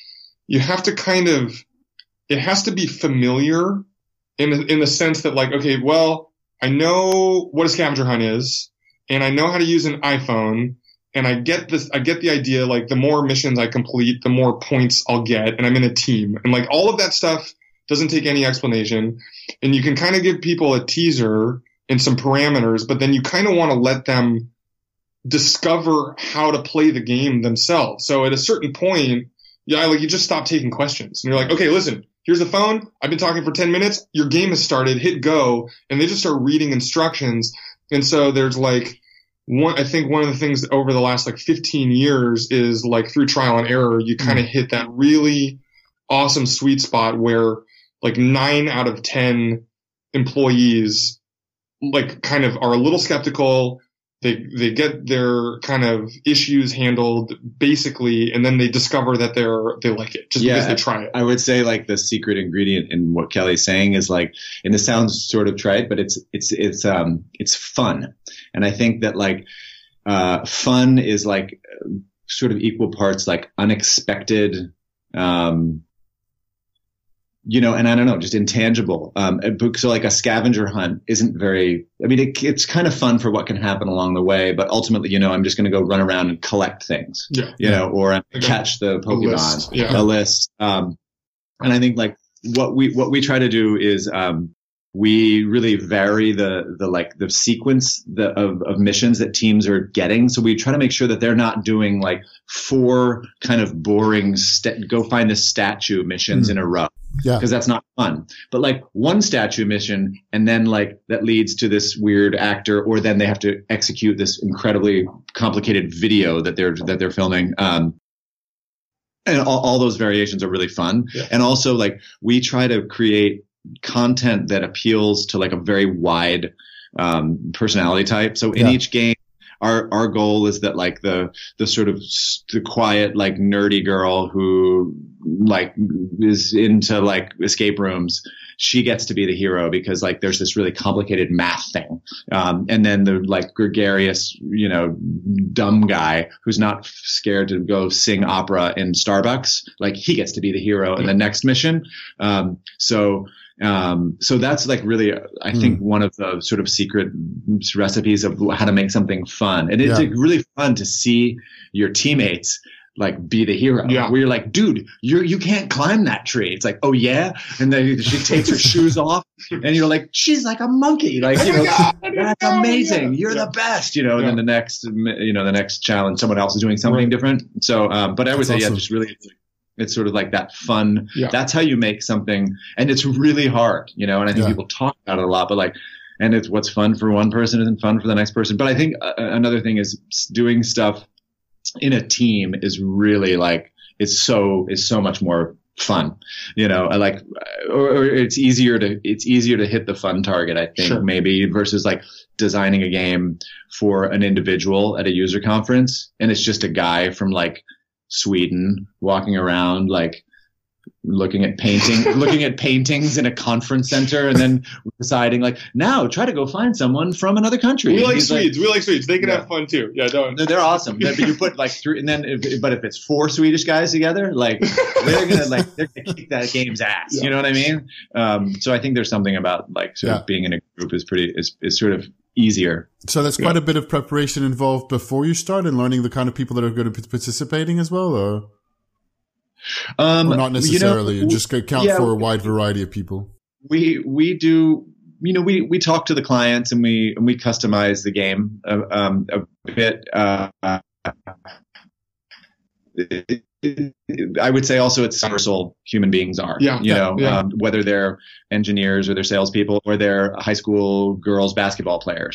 to kind of, it has to be familiar in the sense that like, okay, well, I know what a scavenger hunt is and I know how to use an iPhone. And I get the idea, like the more missions I complete, the more points I'll get, and I'm in a team. And like all of that stuff doesn't take any explanation. And you can kind of give people a teaser and some parameters, but then you kind of want to let them discover how to play the game themselves. So at a certain point, you just stop taking questions. And you're like, okay, listen, here's the phone. I've been talking for 10 minutes. Your game has started. Hit go. And they just start reading instructions. And so there's like, I think one of the things over the last like 15 years is like through trial and error, you kind of hit that really awesome sweet spot where like 9 out of 10 employees like kind of are a little skeptical. They get their kind of issues handled basically, and then they discover that they like it just because they try it. I would say like the secret ingredient in what Kelly's saying is like, and this sounds sort of trite, but it's fun. And I think that like, fun is like sort of equal parts like unexpected, you know, and I don't know, just intangible. So like a scavenger hunt isn't very, I mean, it's kind of fun for what can happen along the way, but ultimately, you know, I'm just going to go run around and collect things, you know, or catch the Pokemon, a list. And I think like what we try to do is, we really vary the sequence of missions that teams are getting. So we try to make sure that they're not doing like 4 kind of boring go find this statue missions in a row. Yeah. Because that's not fun. But like one statue mission and then like that leads to this weird actor, or then they have to execute this incredibly complicated video that they're filming. And all those variations are really fun. Yeah. And also like we try to create content that appeals to like a very wide personality type. So in each game, our goal is that like the sort of the quiet, like nerdy girl who like is into like escape rooms, she gets to be the hero because like there's this really complicated math thing. And then the like gregarious, dumb guy who's not scared to go sing opera in Starbucks, like he gets to be the hero in the next mission. So that's like really, I think, one of the sort of secret recipes of how to make something fun. And it's like really fun to see your teammates like be the hero. Where you're like, dude, you can't climb that tree. It's like, oh yeah. And then she takes her shoes off and you're like, she's like a monkey. Like, that's amazing. You're the best, and then the next challenge, someone else is doing something different. So, but I would say, awesome. Just really, it's sort of like that fun. That's how you make something. And it's really hard, and I think people talk about it a lot, but like, and it's what's fun for one person isn't fun for the next person. But I think another thing is doing stuff in a team is really like, it's so much more fun, like, or it's easier to hit the fun target, I think, maybe versus like designing a game for an individual at a user conference. And it's just a guy from like Sweden walking around, like looking at paintings in a conference center and then deciding like, now try to go find someone from another country. We like Swedes. They can have fun too. Yeah, don't. They're awesome. But you put like three, and then if it's 4 Swedish guys together, like they're gonna kick that game's ass. You know what I mean? So I think there's something about like sort of being in a group is sort of easier. So there's quite a bit of preparation involved before you start and learning the kind of people that are going to be participating as well, or not necessarily. You just account for a wide variety of people. We do. We talk to the clients and we customize the game a bit. I would say also it's universal human beings are, whether they're engineers or they're salespeople or they're high school girls basketball players.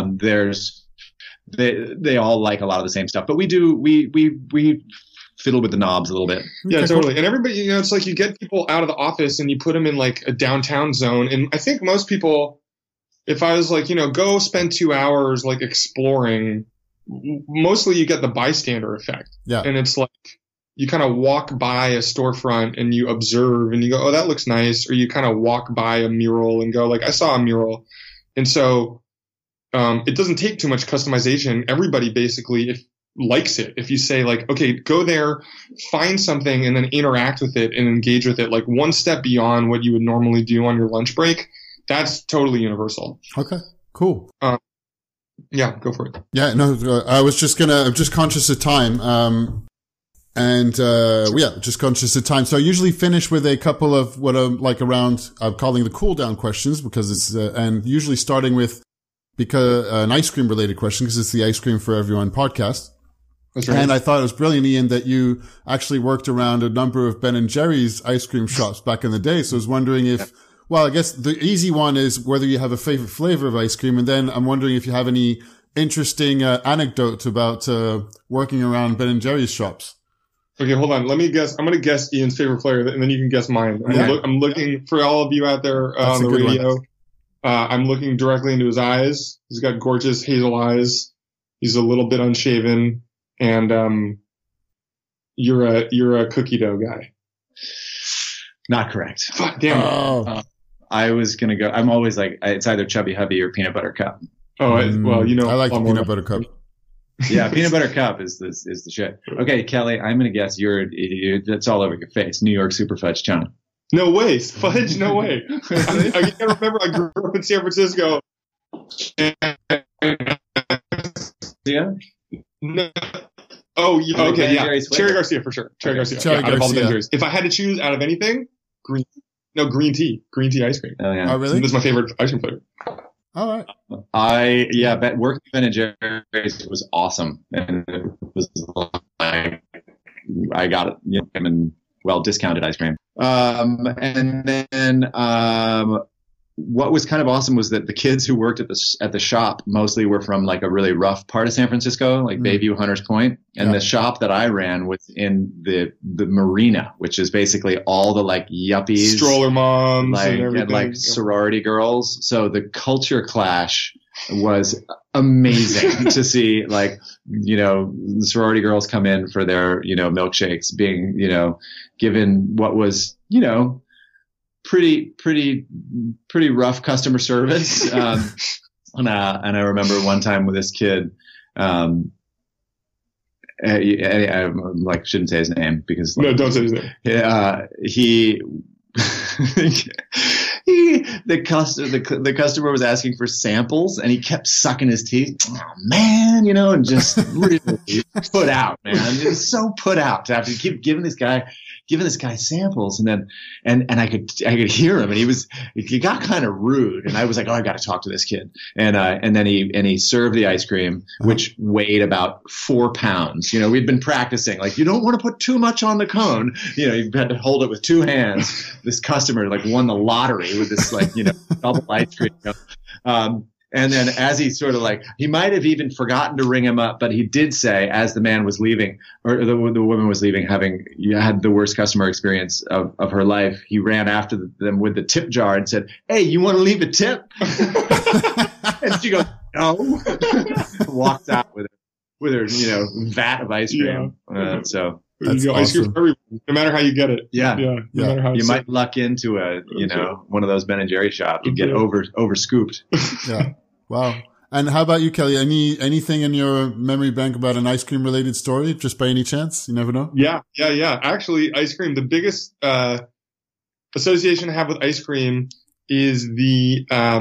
They all like a lot of the same stuff, but we fiddle with the knobs a little bit. Yeah, totally. And everybody, it's like you get people out of the office and you put them in like a downtown zone. And I think most people, if I was like, go spend 2 hours like exploring, mostly you get the bystander effect. Yeah. And it's like you kind of walk by a storefront and you observe and you go, oh, that looks nice. Or you kind of walk by a mural and go like, I saw a mural. And so it doesn't take too much customization. Everybody basically, likes it. If you say like, okay, go there, find something and then interact with it and engage with it like one step beyond what you would normally do on your lunch break, that's totally universal. Okay, cool. Yeah, go for it. Yeah, no, I'm just conscious of time. Just conscious of time. So I usually finish with a couple of what I'm like around, I'm calling the cool down questions because it's, and usually starting with an ice cream related question because it's the Ice Cream for Everyone podcast. That's right. And I thought it was brilliant, Ian, that you actually worked around a number of Ben and Jerry's ice cream shops back in the day. So I was wondering if, well, I guess the easy one is whether you have a favorite flavor of ice cream. And then I'm wondering if you have any interesting anecdote about working around Ben and Jerry's shops. Okay, hold on. Let me guess. I'm going to guess Ian's favorite flavor, and then you can guess mine. I'm looking for all of you out there on the radio. I'm looking directly into his eyes. He's got gorgeous hazel eyes. He's a little bit unshaven. And you're a cookie dough guy. Not correct. Fuck, damn it. I was gonna go. I'm always like it's either Chubby Hubby or Peanut Butter Cup. Oh, well, I like the Peanut Butter Cup. Yeah, Peanut Butter Cup is the shit. Okay, Kelly, I'm gonna guess you're that's all over your face. New York Super Fudge Chana. No way, fudge. No way. I can't remember. I grew up in San Francisco. Yeah. No. Oh, yeah, okay, yeah. Cherry Garcia for sure. Cherry Garcia. Out of all the Ben Jerry's. If I had to choose out of anything, green tea ice cream. Oh yeah. Oh really? This is my favorite ice cream flavor. All right. Working with Ben and Jerry's was awesome, and it was like I got it, and well discounted ice cream. And then what was kind of awesome was that the kids who worked at the shop mostly were from like a really rough part of San Francisco, like Bayview, Hunters Point. And the shop that I ran was in the marina, which is basically all the like yuppies, stroller moms, and like sorority girls. So the culture clash was amazing to see, like, the sorority girls come in for their, milkshakes being, given what was, pretty rough customer service. And I remember one time with this kid, I shouldn't say his name because no, don't say his name. The customer was asking for samples and he kept sucking his teeth. Oh man, and just really put out, man. It was so put out to have to keep giving this guy samples. And then, and I could hear him, and he got kind of rude. And I was like, oh, I got to talk to this kid. And then he served the ice cream, which weighed about 4 pounds. We'd been practicing, like, you don't want to put too much on the cone. You had to hold it with 2 hands. This customer like won the lottery with this double ice cream. And then as he sort of he might have even forgotten to ring him up, but he did say, as the man was leaving, or the woman was leaving, having had the worst customer experience of her life, he ran after them with the tip jar and said, "Hey, you want to leave a tip?" And she goes, "No." Walked out with her vat of ice cream. Yeah. So that's awesome. Ice cream for everyone, no matter how you get it. Yeah. No matter how you might luck into one of those Ben & Jerry shops and get over scooped. Yeah. Wow. And how about you, Kelly? Anything in your memory bank about an ice cream related story, just by any chance? You never know. Yeah. Actually, ice cream, the biggest, association I have with ice cream is the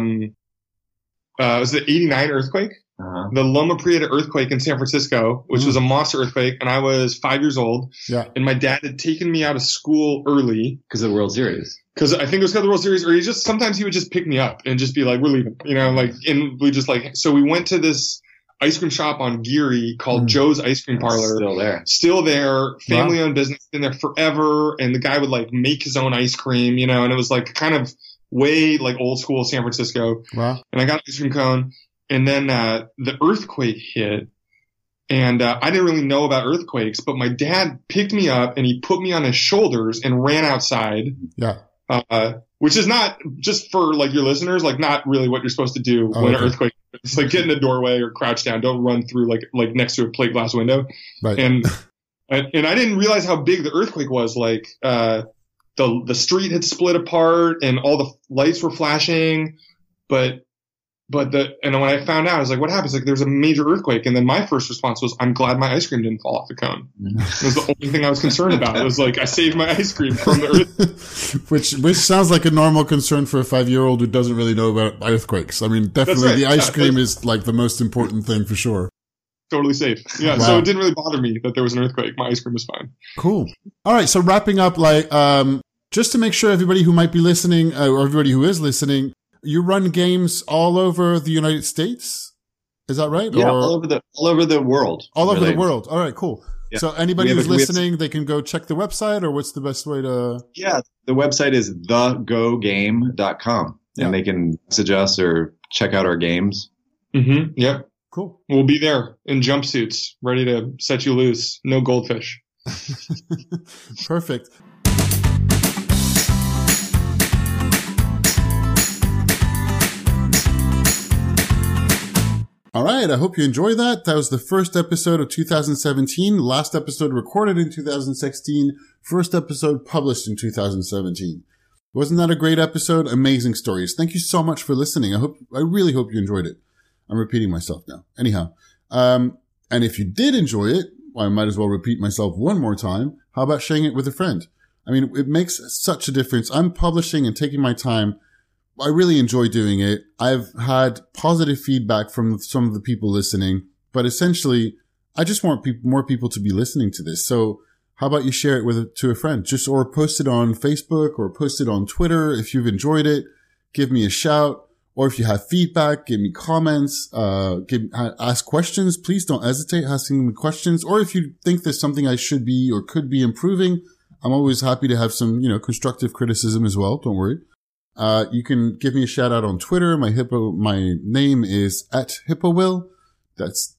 89 earthquake. Uh-huh. The Loma Prieta earthquake in San Francisco, which was a monster earthquake, and I was 5 years old. Yeah. And my dad had taken me out of school early. Because of the World Series. Because I think it was because of the World Series, or sometimes he would just pick me up and just be like, we're leaving, and we just so we went to this ice cream shop on Geary called Joe's Ice Cream Parlor. Still there. Family owned business, been there forever. And the guy would make his own ice cream, and it was kind of way old school San Francisco. Wow. And I got an ice cream cone. And then the earthquake hit, and I didn't really know about earthquakes, but my dad picked me up and he put me on his shoulders and ran outside. Yeah. Which is not, just for your listeners, not really what you're supposed to do when an earthquake. It's get in a doorway or crouch down. Don't run through like next to a plate glass window. Right. And I didn't realize how big the earthquake was. The street had split apart and all the lights were flashing, and when I found out, I was like, what happens? There's a major earthquake. And then my first response was, I'm glad my ice cream didn't fall off the cone. It was the only thing I was concerned about. It was I saved my ice cream from the earthquake. Which sounds like a normal concern for a 5-year-old who doesn't really know about earthquakes. I mean, definitely the ice cream is the most important thing for sure. Totally safe. Yeah. Wow. So it didn't really bother me that there was an earthquake. My ice cream was fine. Cool. All right. So wrapping up, just to make sure everybody who might be listening, or everybody who is listening, you run games all over the United States? Is that right? Yeah, all over the world. All over the world. All right, cool. Yeah. So anybody who's listening, they can go check the website, or what's the best way to? Yeah, the website is thegogame.com, and they can message us or check out our games. Mm-hmm. Yep. Cool. We'll be there in jumpsuits, ready to set you loose. No goldfish. Perfect. All right. I hope you enjoyed that. That was the first episode of 2017. Last episode recorded in 2016. First episode published in 2017. Wasn't that a great episode? Amazing stories. Thank you so much for listening. I really hope you enjoyed it. I'm repeating myself now. Anyhow. And if you did enjoy it, well, I might as well repeat myself one more time. How about sharing it with a friend? I mean, it makes such a difference. I'm publishing and taking my time. I really enjoy doing it. I've had positive feedback from some of the people listening, but essentially, I just want more people to be listening to this. So how about you share it to a friend? Or post it on Facebook or post it on Twitter. If you've enjoyed it, give me a shout. Or if you have feedback, give me comments, ask questions. Please don't hesitate asking me questions. Or if you think there's something I should be or could be improving, I'm always happy to have some, constructive criticism as well. Don't worry. You can give me a shout out on Twitter. My name is @HippoWill. That's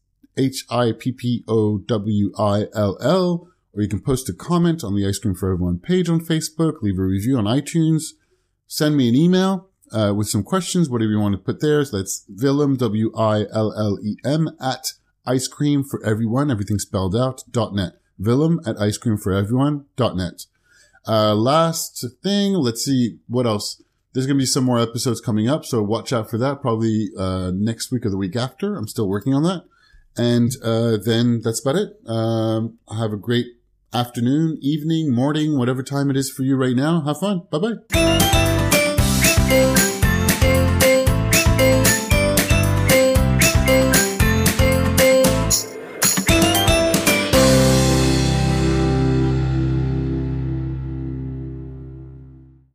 HIPPOWILL. Or you can post a comment on the Ice Cream for Everyone page on Facebook, leave a review on iTunes, send me an email with some questions, whatever you want to put there. So that's Willem, WILLEM, at icecreamforeveryone, everything spelled out, .net. Willem at icecreamforeveryone.net. Last thing, let's see what else. There's going to be some more episodes coming up, so watch out for that, probably next week or the week after. I'm still working on that. And then that's about it. Have a great afternoon, evening, morning, whatever time it is for you right now. Have fun. Bye-bye.